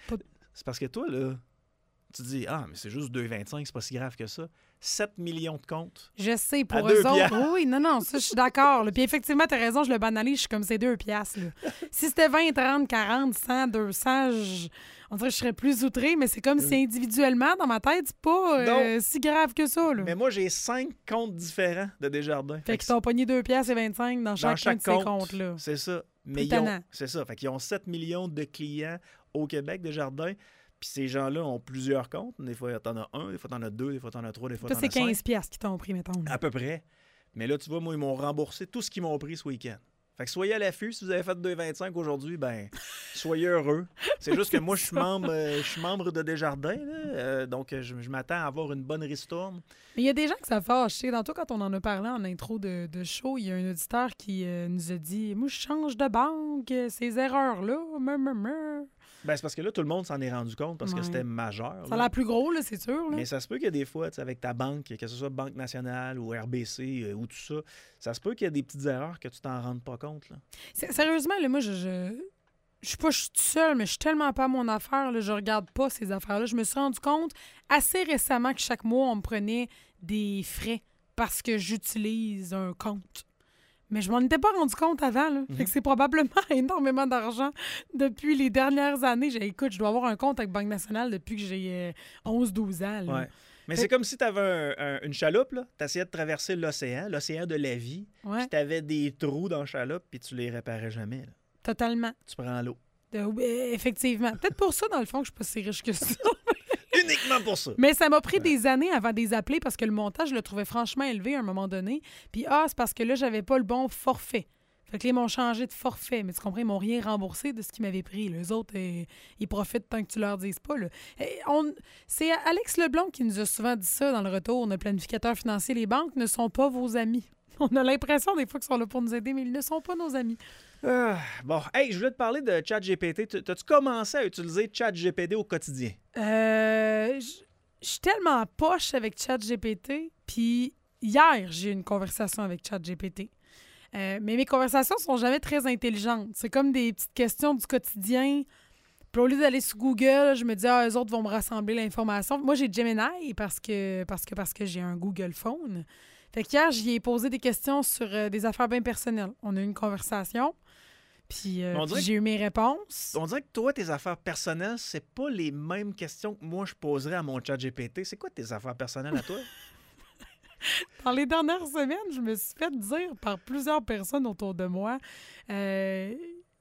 Pas de... C'est parce que toi, là, tu dis, ah, mais c'est juste deux virgule vingt-cinq, c'est pas si grave que ça. sept millions de comptes. Je sais, pour à eux deux autres. piastres. Oui, non, non, ça, je suis d'accord. Là. Puis effectivement, tu as raison, je le banalise, je suis comme c'est deux piastres. Là. Si c'était vingt, trente, quarante, cent, deux cents, je... on dirait que je serais plus outrée, mais c'est comme si individuellement, dans ma tête, c'est pas euh, si grave que ça. Là. Mais moi, j'ai cinq comptes différents de Desjardins. Fait, fait qu'ils t'ont pogné deux piastres et vingt-cinq dans, dans chacun chaque de ces compte, comptes-là. C'est ça. Mais ils ont, c'est ça. Fait qu'ils ont sept millions de clients au Québec, Desjardins. Puis ces gens-là ont plusieurs comptes. Des fois, t'en as un, des fois, t'en as deux, des fois, t'en as trois, des fois, t'en as cinq. Ça, c'est quinze piastres qu'ils t'ont pris, mettons. À peu près. Mais là, tu vois, moi, ils m'ont remboursé tout ce qu'ils m'ont pris ce week-end. Fait que soyez à l'affût. Si vous avez fait deux virgule vingt-cinq aujourd'hui, ben soyez heureux. C'est juste que moi, je suis membre, euh, je suis membre de Desjardins. Là, euh, donc, je, je m'attends à avoir une bonne ristourne. Mais il y a des gens que ça fâche. Tu sais, tantôt, quand on en a parlé en intro de, de show, il y a un auditeur qui euh, nous a dit « Moi, je change de banque, ces erreurs-là. » Ben, c'est parce que là, tout le monde s'en est rendu compte parce ouais. que c'était majeur. Ça a l'air plus gros, là, c'est sûr. Là. Mais ça se peut qu'il y a des fois, avec ta banque, que ce soit Banque nationale ou R B C euh, ou tout ça, ça se peut qu'il y a des petites erreurs que tu t'en rendes pas compte. Là. Sérieusement, là, moi, je, je, je suis pas je suis toute seule, mais je suis tellement pas à mon affaire. Là, je regarde pas ces affaires-là. Je me suis rendu compte assez récemment que chaque mois, on me prenait des frais parce que j'utilise un compte. Mais je m'en étais pas rendu compte avant. Là. Mm-hmm. Fait que c'est probablement énormément d'argent depuis les dernières années. J'ai, écoute, je dois avoir un compte avec Banque nationale depuis que j'ai euh, onze douze ans. Là. Ouais. Mais fait... c'est comme si tu avais un, un, une chaloupe, tu essayais de traverser l'océan, l'océan de la vie, ouais. puis tu avais des trous dans la chaloupe, puis tu les réparais jamais. Là. Totalement. Tu prends l'eau. De, oui, effectivement. Peut-être pour ça, dans le fond, que je suis pas si riche que ça. Uniquement pour ça. Mais ça m'a pris ouais. des années avant de les appeler parce que le montage, je le trouvais franchement élevé à un moment donné. Puis, ah, c'est parce que là, j'avais pas le bon forfait. Fait que là, ils m'ont changé de forfait. Mais tu comprends, ils m'ont rien remboursé de ce qu'ils m'avaient pris. Les autres, eh, ils profitent tant que tu leur dises pas. Là. Eh, on... C'est Alex Leblond qui nous a souvent dit ça dans le retour. Nos planificateurs financiers, les banques ne sont pas vos amis. On a l'impression des fois qu'ils sont là pour nous aider, mais ils ne sont pas nos amis. Euh, bon, hey, je voulais te parler de ChatGPT. T'as-tu commencé à utiliser ChatGPT au quotidien? Euh, je suis tellement poche avec ChatGPT. Puis hier, j'ai eu une conversation avec ChatGPT. Euh, mais mes conversations sont jamais très intelligentes. C'est comme des petites questions du quotidien. Puis au lieu d'aller sur Google, je me dis, ah, eux autres vont me rassembler l'information. Moi, j'ai Gemini parce que, parce que, parce que j'ai un Google Phone. Fait qu'hier, j'y ai posé des questions sur euh, des affaires bien personnelles. On a eu une conversation. Puis, euh, puis j'ai eu mes réponses. On dirait que toi, tes affaires personnelles, c'est pas les mêmes questions que moi, je poserais à mon ChatGPT. C'est quoi tes affaires personnelles à toi? Dans les dernières semaines, je me suis fait dire par plusieurs personnes autour de moi euh,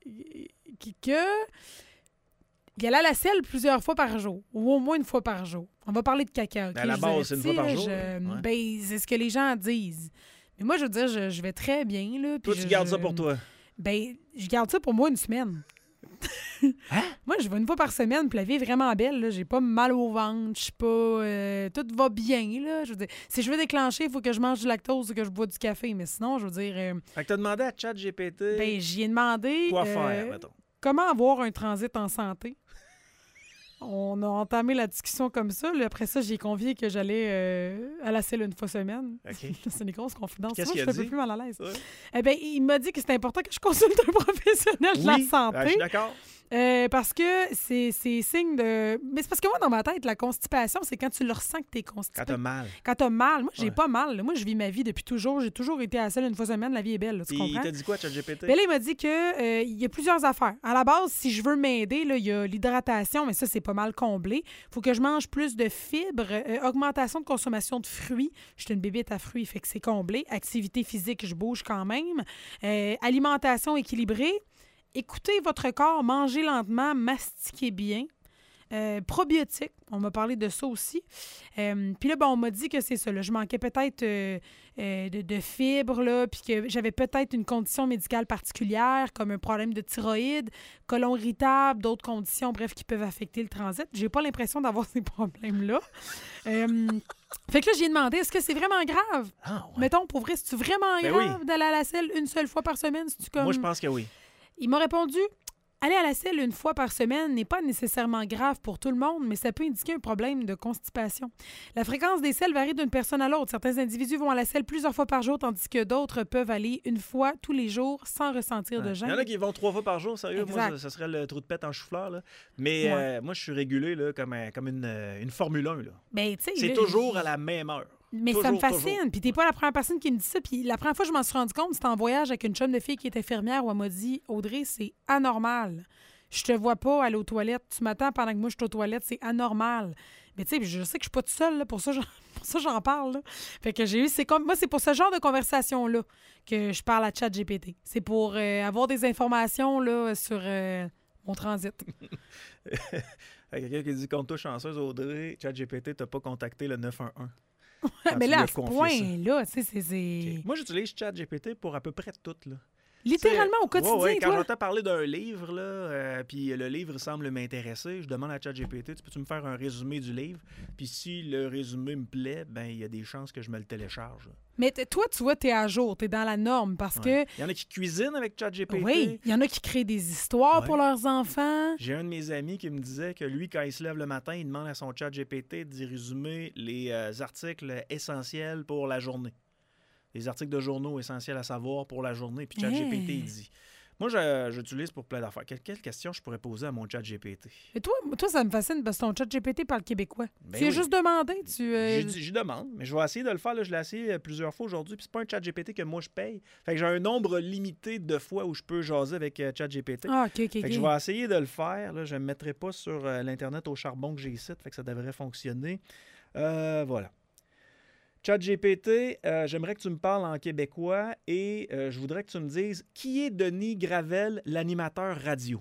que il allait à la selle plusieurs fois par jour, ou au moins une fois par jour. On va parler de caca. Okay? À la base, c'est une fois par jour. Je, ouais. ben, c'est ce que les gens disent. Mais moi, je veux dire, je, je vais très bien. Là, toi, je, tu gardes je, ça pour toi? Ben, je garde ça pour moi une semaine. Hein? Moi, je vais une fois par semaine, puis la vie est vraiment belle. Là. J'ai pas mal au ventre, je suis pas... Euh, tout va bien, là. Je veux dire, si je veux déclencher, il faut que je mange du lactose ou que je bois du café. Mais sinon, je veux dire... Euh, fait que t'as demandé à ChatGPT... Ben, j'y ai demandé... Quoi euh, faire, mettons? Comment avoir un transit en santé? On a entamé la discussion comme ça. Là, après ça, j'ai convié que j'allais euh, à la selle une fois semaine. Okay. C'est des grosses confidences. Qu'est-ce Moi, qu'il je a suis un peu dit? plus mal à l'aise. Ouais. Eh bien, il m'a dit que c'était important que je consulte un professionnel oui, de la santé. Ben, je suis d'accord. Euh, parce que c'est, c'est signe de... Mais c'est parce que moi, dans ma tête, la constipation, c'est quand tu le ressens que t'es constipé. Quand t'as mal. Quand t'as mal. Moi, j'ai ouais. pas mal. Moi, je vis ma vie depuis toujours. J'ai toujours été à la selle une fois semaine. La vie est belle. Là, tu Et comprends? il t'a dit quoi, ChatGPT? Ben là, il m'a dit qu'il euh, y a plusieurs affaires. À la base, si je veux m'aider, il y a l'hydratation, mais ça, c'est pas mal comblé. Il faut que je mange plus de fibres. Euh, augmentation de consommation de fruits. Je suis une bébête à fruits, fait que c'est comblé. Activité physique, je bouge quand même. Euh, alimentation équilibrée. Écoutez votre corps, mangez lentement, mastiquez bien. Euh, probiotiques, on m'a parlé de ça aussi. Euh, puis là, ben, on m'a dit que c'est ça. Là, je manquais peut-être euh, euh, de, de fibres, là, puis que j'avais peut-être une condition médicale particulière, comme un problème de thyroïde, côlon irritable, d'autres conditions, bref, qui peuvent affecter le transit. J'ai pas l'impression d'avoir ces problèmes-là. euh, fait que là, j'ai demandé, est-ce que c'est vraiment grave? Ah, ouais. Mettons, pour vrai, c'est-tu vraiment ben grave oui. d'aller à la selle une seule fois par semaine? C'est-tu comme... Moi, je pense que oui. Il m'a répondu Aller à la selle une fois par semaine n'est pas nécessairement grave pour tout le monde, mais ça peut indiquer un problème de constipation. La fréquence des selles varie d'une personne à l'autre. Certains individus vont à la selle plusieurs fois par jour, tandis que d'autres peuvent aller une fois tous les jours sans ressentir Ouais. de gêne. Il y en a qui vont trois fois par jour, sérieux. Exact. Moi, ça, ça serait le trou de pète en chou-fleur. Là. Mais Ouais. euh, moi, je suis régulé là, comme, un- comme une, euh, une Formule un. Là. Ben, tu sais, C'est là, toujours à la même heure. Mais Toujours, ça me toujours. fascine. Puis t'es pas la première personne qui me dit ça. Puis la première fois que je m'en suis rendu compte, c'était en voyage avec une chum de fille qui est infirmière où elle m'a dit « Audrey, c'est anormal. Je te vois pas aller aux toilettes. Tu m'attends pendant que moi je suis aux toilettes. C'est anormal. » Mais tu sais, je sais que je suis pas toute seule. Là, pour ça, j'en, pour ça, j'en parle. Là. Fait que j'ai eu... C'est comme, moi, c'est pour ce genre de conversation-là que je parle à ChatGPT. C'est pour euh, avoir des informations là, sur euh, mon transit. Il y a quelqu'un qui dit « Compte-toi chanceuse, Audrey. ChatGPT t'a pas contacté le neuf un un. » Quand Mais tu là, lui à as ce confié point-là, tu sais, c'est... c'est... ça. Moi, j'utilise ChatGPT pour à peu près tout. Là. Littéralement au T'sais, quotidien, ouais, ouais, quand toi. j'entends parler d'un livre, là, euh, puis le livre semble m'intéresser, je demande à ChatGPT, tu peux-tu me faire un résumé du livre? Puis si le résumé me plaît, ben il y a des chances que je me le télécharge. Là. Mais t- toi, tu vois, t'es à jour, t'es dans la norme parce Ouais. que... Il y en a qui cuisinent avec ChatGPT. Oui, il y en a qui créent des histoires Ouais. pour leurs enfants. J'ai un de mes amis qui me disait que lui, quand il se lève le matin, il demande à son ChatGPT d'y résumer les euh, articles essentiels pour la journée. Les articles de journaux essentiels à savoir pour la journée. Puis ChatGPT, Hey. il dit. Moi, je- j'utilise pour plein d'affaires. Quelle, quelle question je pourrais poser à mon ChatGPT? Mais toi, toi, ça me fascine parce que ton chat G P T parle québécois. Ben tu as oui. juste demandé. Tu, euh, J'y j'y demande, mais je vais essayer de le faire. Là. Je l'ai essayé euh, plusieurs fois aujourd'hui. Puis c'est pas un ChatGPT que moi je paye. Fait que j'ai un nombre limité de fois où je peux jaser avec euh, ChatGPT. Ah, OK, OK, Fait OK. que je vais essayer de le faire. Là. Je ne me mettrai pas sur euh, l'Internet au charbon que j'ai ici. Fait que ça devrait fonctionner. Euh, voilà. ChatGPT, euh, j'aimerais que tu me parles en québécois et euh, je voudrais que tu me dises qui est Denis Gravel, l'animateur radio?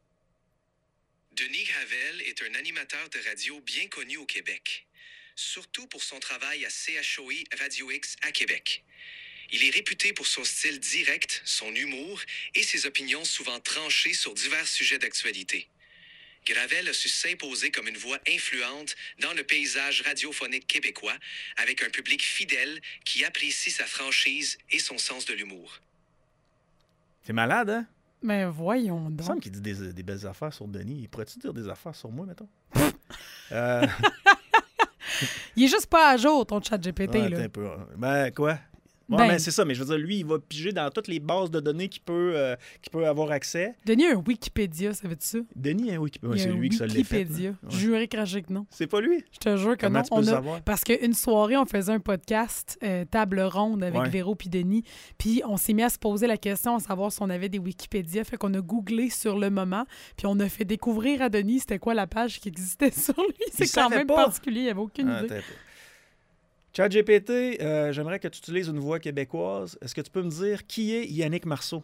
Denis Gravel est un animateur de radio bien connu au Québec, surtout pour son travail à C H O I Radio X à Québec. Il est réputé pour son style direct, son humour et ses opinions souvent tranchées sur divers sujets d'actualité. Gravel a su s'imposer comme une voix influente dans le paysage radiophonique québécois, avec un public fidèle qui apprécie sa franchise et son sens de l'humour. C'est malade, hein? Mais voyons Il me donc. semble qu'il dit des, des belles affaires sur Denis. Pourrais-tu dire des affaires sur moi, mettons? euh, Il est juste pas à jour, ton chat G P T. ouais, là. attends un peu. Ben, quoi? Ouais, Ben- mais c'est ça, mais je veux dire, lui, il va piger dans toutes les bases de données qu'il peut, euh, qu'il peut avoir accès. Denis a un Wikipédia, ça veut-tu ça? Denis, hein, oui, Il y a c'est un lui qui se l'est fait. Wikipédia. là. Ouais. Juré craché que non. C'est pas lui? Je te jure que Comment non. tu peux On le a- savoir? Parce qu'une soirée, on faisait un podcast euh, table ronde avec Ouais. Véro puis Denis. Puis on s'est mis à se poser la question à savoir si on avait des Wikipédia. Fait qu'on a googlé sur le moment. Puis on a fait découvrir à Denis c'était quoi la page qui existait sur lui. C'est quand savait même pas. particulier. Il avait aucune Ah, idée. attends un peu. ChatGPT, euh, j'aimerais que tu utilises une voix québécoise. Est-ce que tu peux me dire qui est Yannick Marceau?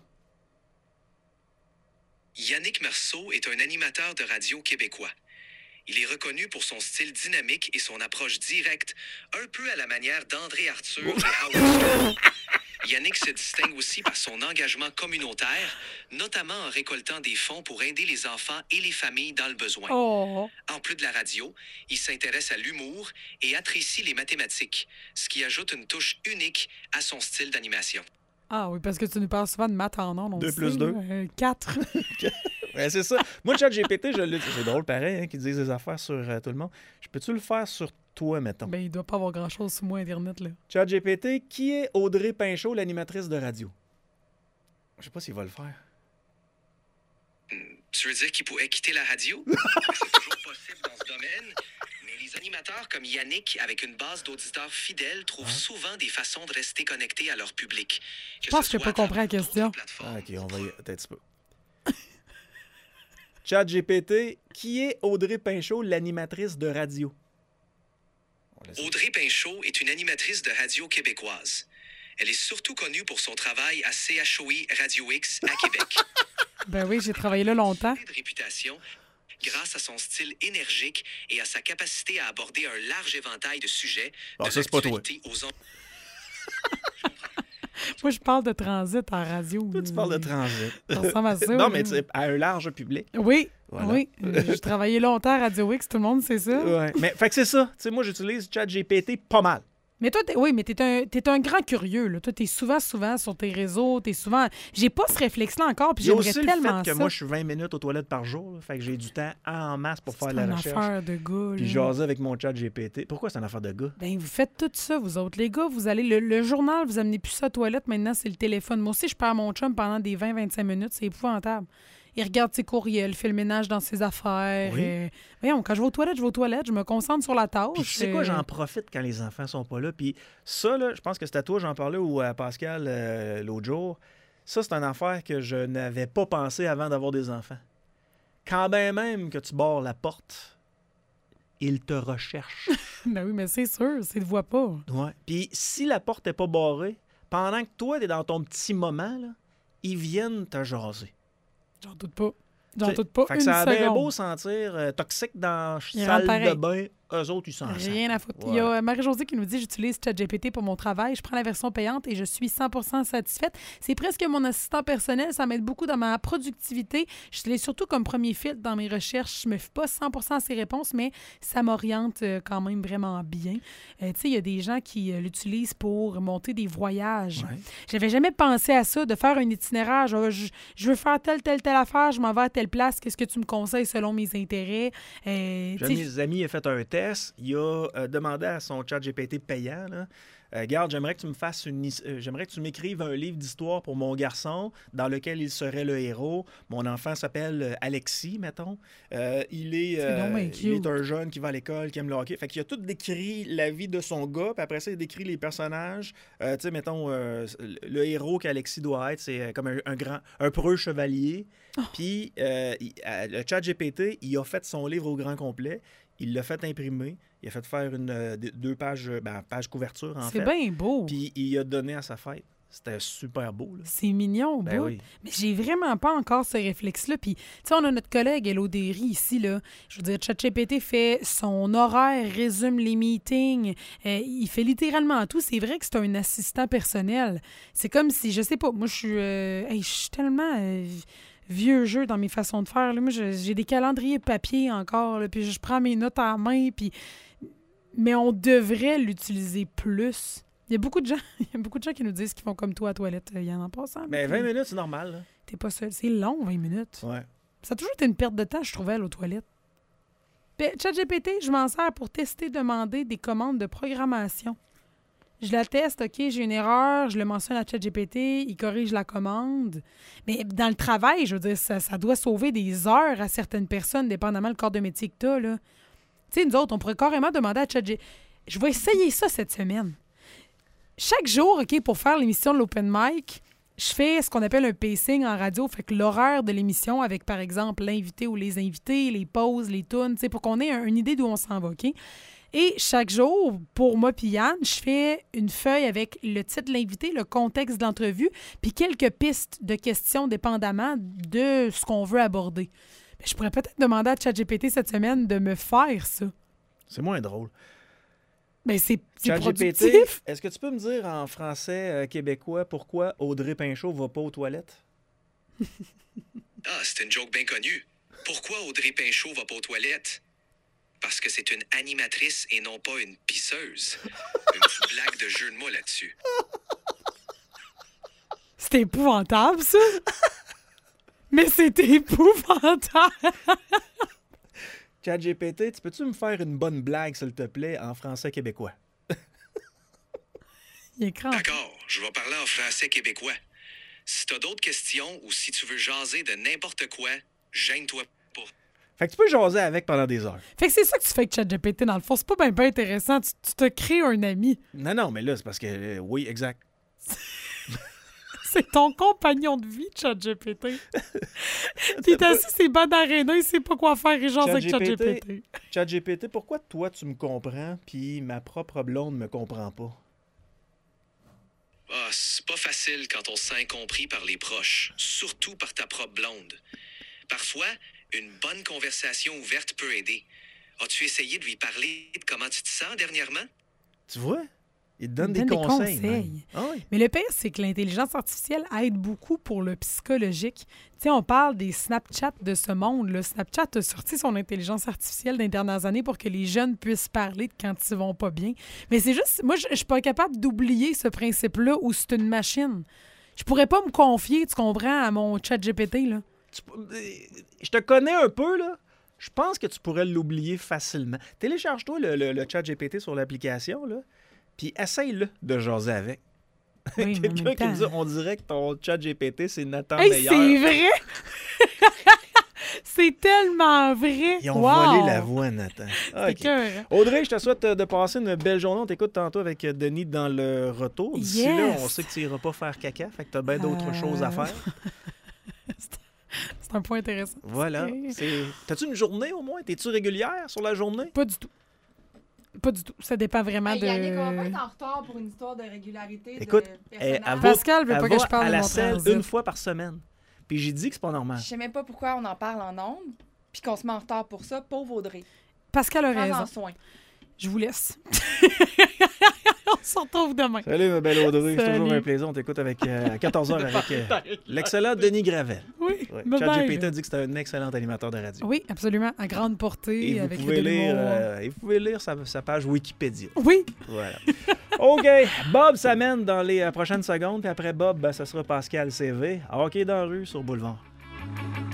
Yannick Marceau est un animateur de radio québécois. Il est reconnu pour son style dynamique et son approche directe, un peu à la manière d'André Arthur et Howard Stern. Yannick se distingue aussi par son engagement communautaire, notamment en récoltant des fonds pour aider les enfants et les familles dans le besoin. Oh! En plus de la radio, il s'intéresse à l'humour et apprécie les mathématiques, ce qui ajoute une touche unique à son style d'animation. Ah oui, parce que tu nous parles souvent de maths en ondes. on Deux le plus sait, deux. là. Euh, quatre. Ouais, c'est ça. Moi, ChatGPT, je l'ai. C'est drôle pareil, hein, qu'ils disent des affaires sur euh, tout le monde. Je peux-tu le faire sur toi, mettons? Ben, il doit pas avoir grand-chose sur moi, Internet, là. ChatGPT, qui est Audrey Pinchot, l'animatrice de radio? Je sais pas s'il va le faire. Tu veux dire qu'il pourrait quitter la radio? C'est toujours possible dans ce domaine. Mais les animateurs comme Yannick, avec une base d'auditeurs fidèles, trouvent souvent des façons de rester connectés à leur public. Je pense que j'ai pas compris la question. Ah, OK, on va y... Attends un petit peu. ChatGPT, qui est Audrey Pinchot, l'animatrice de radio? On laisse- Audrey Pinchot est une animatrice de radio québécoise. Elle est surtout connue pour son travail à C H O I Radio X à Québec. Ben oui, j'ai travaillé là longtemps. De réputation grâce à son style énergique et à sa capacité à aborder un large éventail de sujets. Bon, de ça, c'est pas toi. l'actualité aux en- Moi, je parle de transit en radio. Toi, tu parles de transit. Ça ressemble à ça. non, là. mais tu sais, à un large public. Oui, Voilà. oui. Euh, J'ai travaillé longtemps à Radio X, tout le monde sait ça. Ouais. Mais fait que c'est ça. Tu sais, moi, j'utilise ChatGPT pas mal. Mais toi, t'es, oui, mais t'es un, t'es un grand curieux. Là. Toi, t'es souvent, souvent sur tes réseaux. T'es souvent... J'ai pas ce réflexe-là encore, puis Il y a j'aimerais aussi tellement le fait que ça. moi, je suis vingt minutes aux toilettes par jour. Là, fait que j'ai du temps en masse pour C'est faire de la une recherche. affaire de gars. Puis là. jaser avec mon chat G P T. Pourquoi c'est une affaire de gars? Ben, vous faites tout ça, vous autres. Les gars, vous allez... Le, le journal, vous amenez plus ça à la toilette. Maintenant, c'est le téléphone. Moi aussi, je perds mon chum pendant des vingt à vingt-cinq minutes. C'est épouvantable. Il regarde ses courriels, fait le ménage dans ses affaires. Oui. euh, Voyons, quand je vais aux toilettes, je vais aux toilettes. Je me concentre sur la tâche. Puis tu sais quoi, euh, j'en profite quand les enfants sont pas là. Puis ça, là, je pense que c'était à toi, j'en parlais, ou à Pascal euh, l'autre jour. Ça, c'est une affaire que je n'avais pas pensé avant d'avoir des enfants. Quand bien même que tu barres la porte, ils te recherchent. Ben oui, mais c'est sûr, c'est le voit pas. Ouais. Puis si la porte n'est pas barrée, pendant que toi, tu es dans ton petit moment, là, ils viennent te jaser. J'en doute pas. J'en T'sais, doute pas fait une que ça a bien seconde. beau sentir euh, toxique dans la Ils salle rentrent de pareil. bain. Eux autres, ils s'en sortent. Rien à foutre. Ouais. Il y a Marie-Josée qui nous dit « J'utilise ChatGPT pour mon travail. Je prends la version payante et je suis cent pour cent satisfaite. C'est presque mon assistant personnel. Ça m'aide beaucoup dans ma productivité. Je l'ai surtout comme premier filtre dans mes recherches. Je me fie pas cent pour cent à ses réponses, mais ça m'oriente euh, quand même vraiment bien. Euh, tu sais, il y a des gens qui euh, l'utilisent pour monter des voyages. Ouais. J'avais jamais pensé à ça, de faire un itinéraire. Genre, je, je veux faire telle, telle, telle affaire. Je m'en vais à telle place. Qu'est-ce que tu me conseilles selon mes intérêts? Euh, tu J'ai sais, mes amis a fait un test. Il a euh, demandé à son chat G P T payant, là, euh, Garde, j'aimerais que tu me fasses une his- euh, j'aimerais que tu m'écrives un livre d'histoire pour mon garçon dans lequel il serait le héros. Mon enfant s'appelle euh, Alexis, mettons. Euh, il est C'est donc bien il cute. est un jeune qui va à l'école, qui aime le hockey. Fait qu'il a tout décrit la vie de son gars, puis après ça, il décrit les personnages. Euh, tu sais, mettons, euh, le héros qu'Alexis doit être, c'est euh, comme un, un grand, un preux chevalier. Puis euh, il- euh, le chat G P T, il a fait son livre au grand complet. Il l'a fait imprimer. Il a fait faire une, euh, d- deux pages, euh, ben, page couverture, en c'est fait. bien beau. Puis il a donné à sa fête. C'était super beau, là. C'est mignon, Ben bout. oui. Mais j'ai vraiment pas encore ce réflexe-là. Puis, tu sais, on a notre collègue Hello Derry ici, là. Je veux dire, ChatGPT fait son horaire, résume les meetings. Euh, il fait littéralement tout. C'est vrai que c'est un assistant personnel. C'est comme si, je sais pas, moi, je suis euh, hey, je suis tellement euh, vieux jeu dans mes façons de faire. Là. Moi, je- j'ai des calendriers papier encore, là, puis je prends mes notes en main, puis... Mais on devrait l'utiliser plus. Il y a beaucoup de gens, il y a beaucoup de gens qui nous disent qu'ils font comme toi à la toilette. Il y en a en passant. Mais vingt minutes, c'est normal, là. T'es pas seul. C'est long, vingt minutes. Ouais. Ça a toujours été une perte de temps, je trouvais, aller aux toilettes. Puis, ChatGPT, je m'en sers pour tester, demander des commandes de programmation. Je la teste, OK, j'ai une erreur, je le mentionne à ChatGPT, il corrige la commande. Mais dans le travail, je veux dire, ça, ça doit sauver des heures à certaines personnes, dépendamment du corps de métier que tu as, là. Tu sais, nous autres, on pourrait carrément demander à ChatGPT. Je vais essayer ça cette semaine. Chaque jour, OK, pour faire l'émission de l'Open Mic, je fais ce qu'on appelle un pacing en radio, fait que l'horaire de l'émission avec, par exemple, l'invité ou les invités, les pauses, les tunes, tu sais, pour qu'on ait un- une idée d'où on s'en va, OK? Et chaque jour, pour moi puis Yann, je fais une feuille avec le titre de l'invité, le contexte de l'entrevue, puis quelques pistes de questions dépendamment de ce qu'on veut aborder. Mais je pourrais peut-être demander à ChatGPT cette semaine de me faire ça. C'est moins drôle. Mais c'est c'est ChatGPT, productif. est-ce que tu peux me dire en français euh, québécois pourquoi Audrey Pinchot va pas aux toilettes? Ah, c'est une joke bien connue. Pourquoi Audrey Pinchot va pas aux toilettes? Parce que c'est une animatrice et non pas une pisseuse. Une petite blague de jeu de mots là-dessus. C'est épouvantable, ça. Mais c'est épouvantable. ChatGPT, tu peux-tu me faire une bonne blague, s'il te plaît, en français québécois? Il est crampé. D'accord, je vais parler en français québécois. Si t'as d'autres questions ou si tu veux jaser de n'importe quoi, gêne-toi pas. Fait que tu peux jaser avec pendant des heures. Fait que c'est ça que tu fais avec ChatGPT, dans le fond. C'est pas bien ben intéressant. Tu, tu te crées un ami. Non, non, mais là, c'est parce que... euh, oui, exact. C'est ton compagnon de vie, ChatGPT. Il est assis, c'est bancs d'aréna, il sait pas quoi faire, il jase avec ChatGPT. ChatGPT. ChatGPT, pourquoi toi, tu me comprends, puis ma propre blonde me comprend pas? Ah, c'est pas facile quand on se sent incompris par les proches, surtout par ta propre blonde. Parfois, une bonne conversation ouverte peut aider. As-tu essayé de lui parler de comment tu te sens dernièrement? Tu vois? Il te donne Il des donne des conseils. conseils. Ah oui. Mais le pire, c'est que l'intelligence artificielle aide beaucoup pour le psychologique. Tu sais, on parle des Snapchat de ce monde. Le Snapchat a sorti son intelligence artificielle dans les dernières années pour que les jeunes puissent parler de quand ils vont pas bien. Mais c'est juste, moi, je je suis pas capable d'oublier ce principe-là où c'est une machine. Je pourrais pas me confier, tu comprends, à mon chat G P T, là. Tu- Je te connais un peu, là. Je pense que tu pourrais l'oublier facilement. Télécharge-toi le, le, le chat G P T sur l'application, là, puis essaye-le de jaser avec. Oui, mais en Quelqu'un même qui me temps- dit, on dirait que ton chat G P T, c'est Nathan Hey, Meilleur. c'est vrai! C'est tellement vrai! Ils ont Wow! volé la voix, Nathan. C'est OK. écœurant. Audrey, je te souhaite euh, de passer une belle journée. On t'écoute tantôt avec euh, Denis dans le retour. D'ici Yes. là, on sait que tu n'iras pas faire caca, fait que tu as bien d'autres Euh. choses à faire. C'est un point intéressant. Voilà. Ok. C'est... T'as-tu une journée au moins? T'es-tu régulière sur la journée? Pas du tout. Pas du tout. Ça dépend vraiment Hey, de... Yannick, on va pas être en retard pour une histoire de régularité. Écoute, de eh, personnage. elle va- Pascal veut Elle pas va que je parle à de la mon selle transit. une fois par semaine. Puis j'ai dit que c'est pas normal. Je sais même pas pourquoi on en parle en ondes, puis qu'on se met en retard pour ça. Pauvre Audrey. Pascal a Prends-en raison. soin. Je vous laisse. On se retrouve demain. Salut, ma belle Audrey. C'est toujours Salut. un plaisir. On t'écoute avec, euh, à quatorze heures avec euh, l'excellent Denis Gravel. Oui, Ouais. bye-bye. ChatGPT a dit que c'était un excellent animateur de radio. Oui, absolument. À grande portée, Et vous, avec pouvez de lire, l'humour. euh, et vous pouvez lire sa, sa page Wikipédia. Oui, Voilà. OK. Bob s'amène dans les euh, prochaines secondes. Puis après Bob, ben, ce sera Pascal C V. Hockey dans la rue sur Boulevard.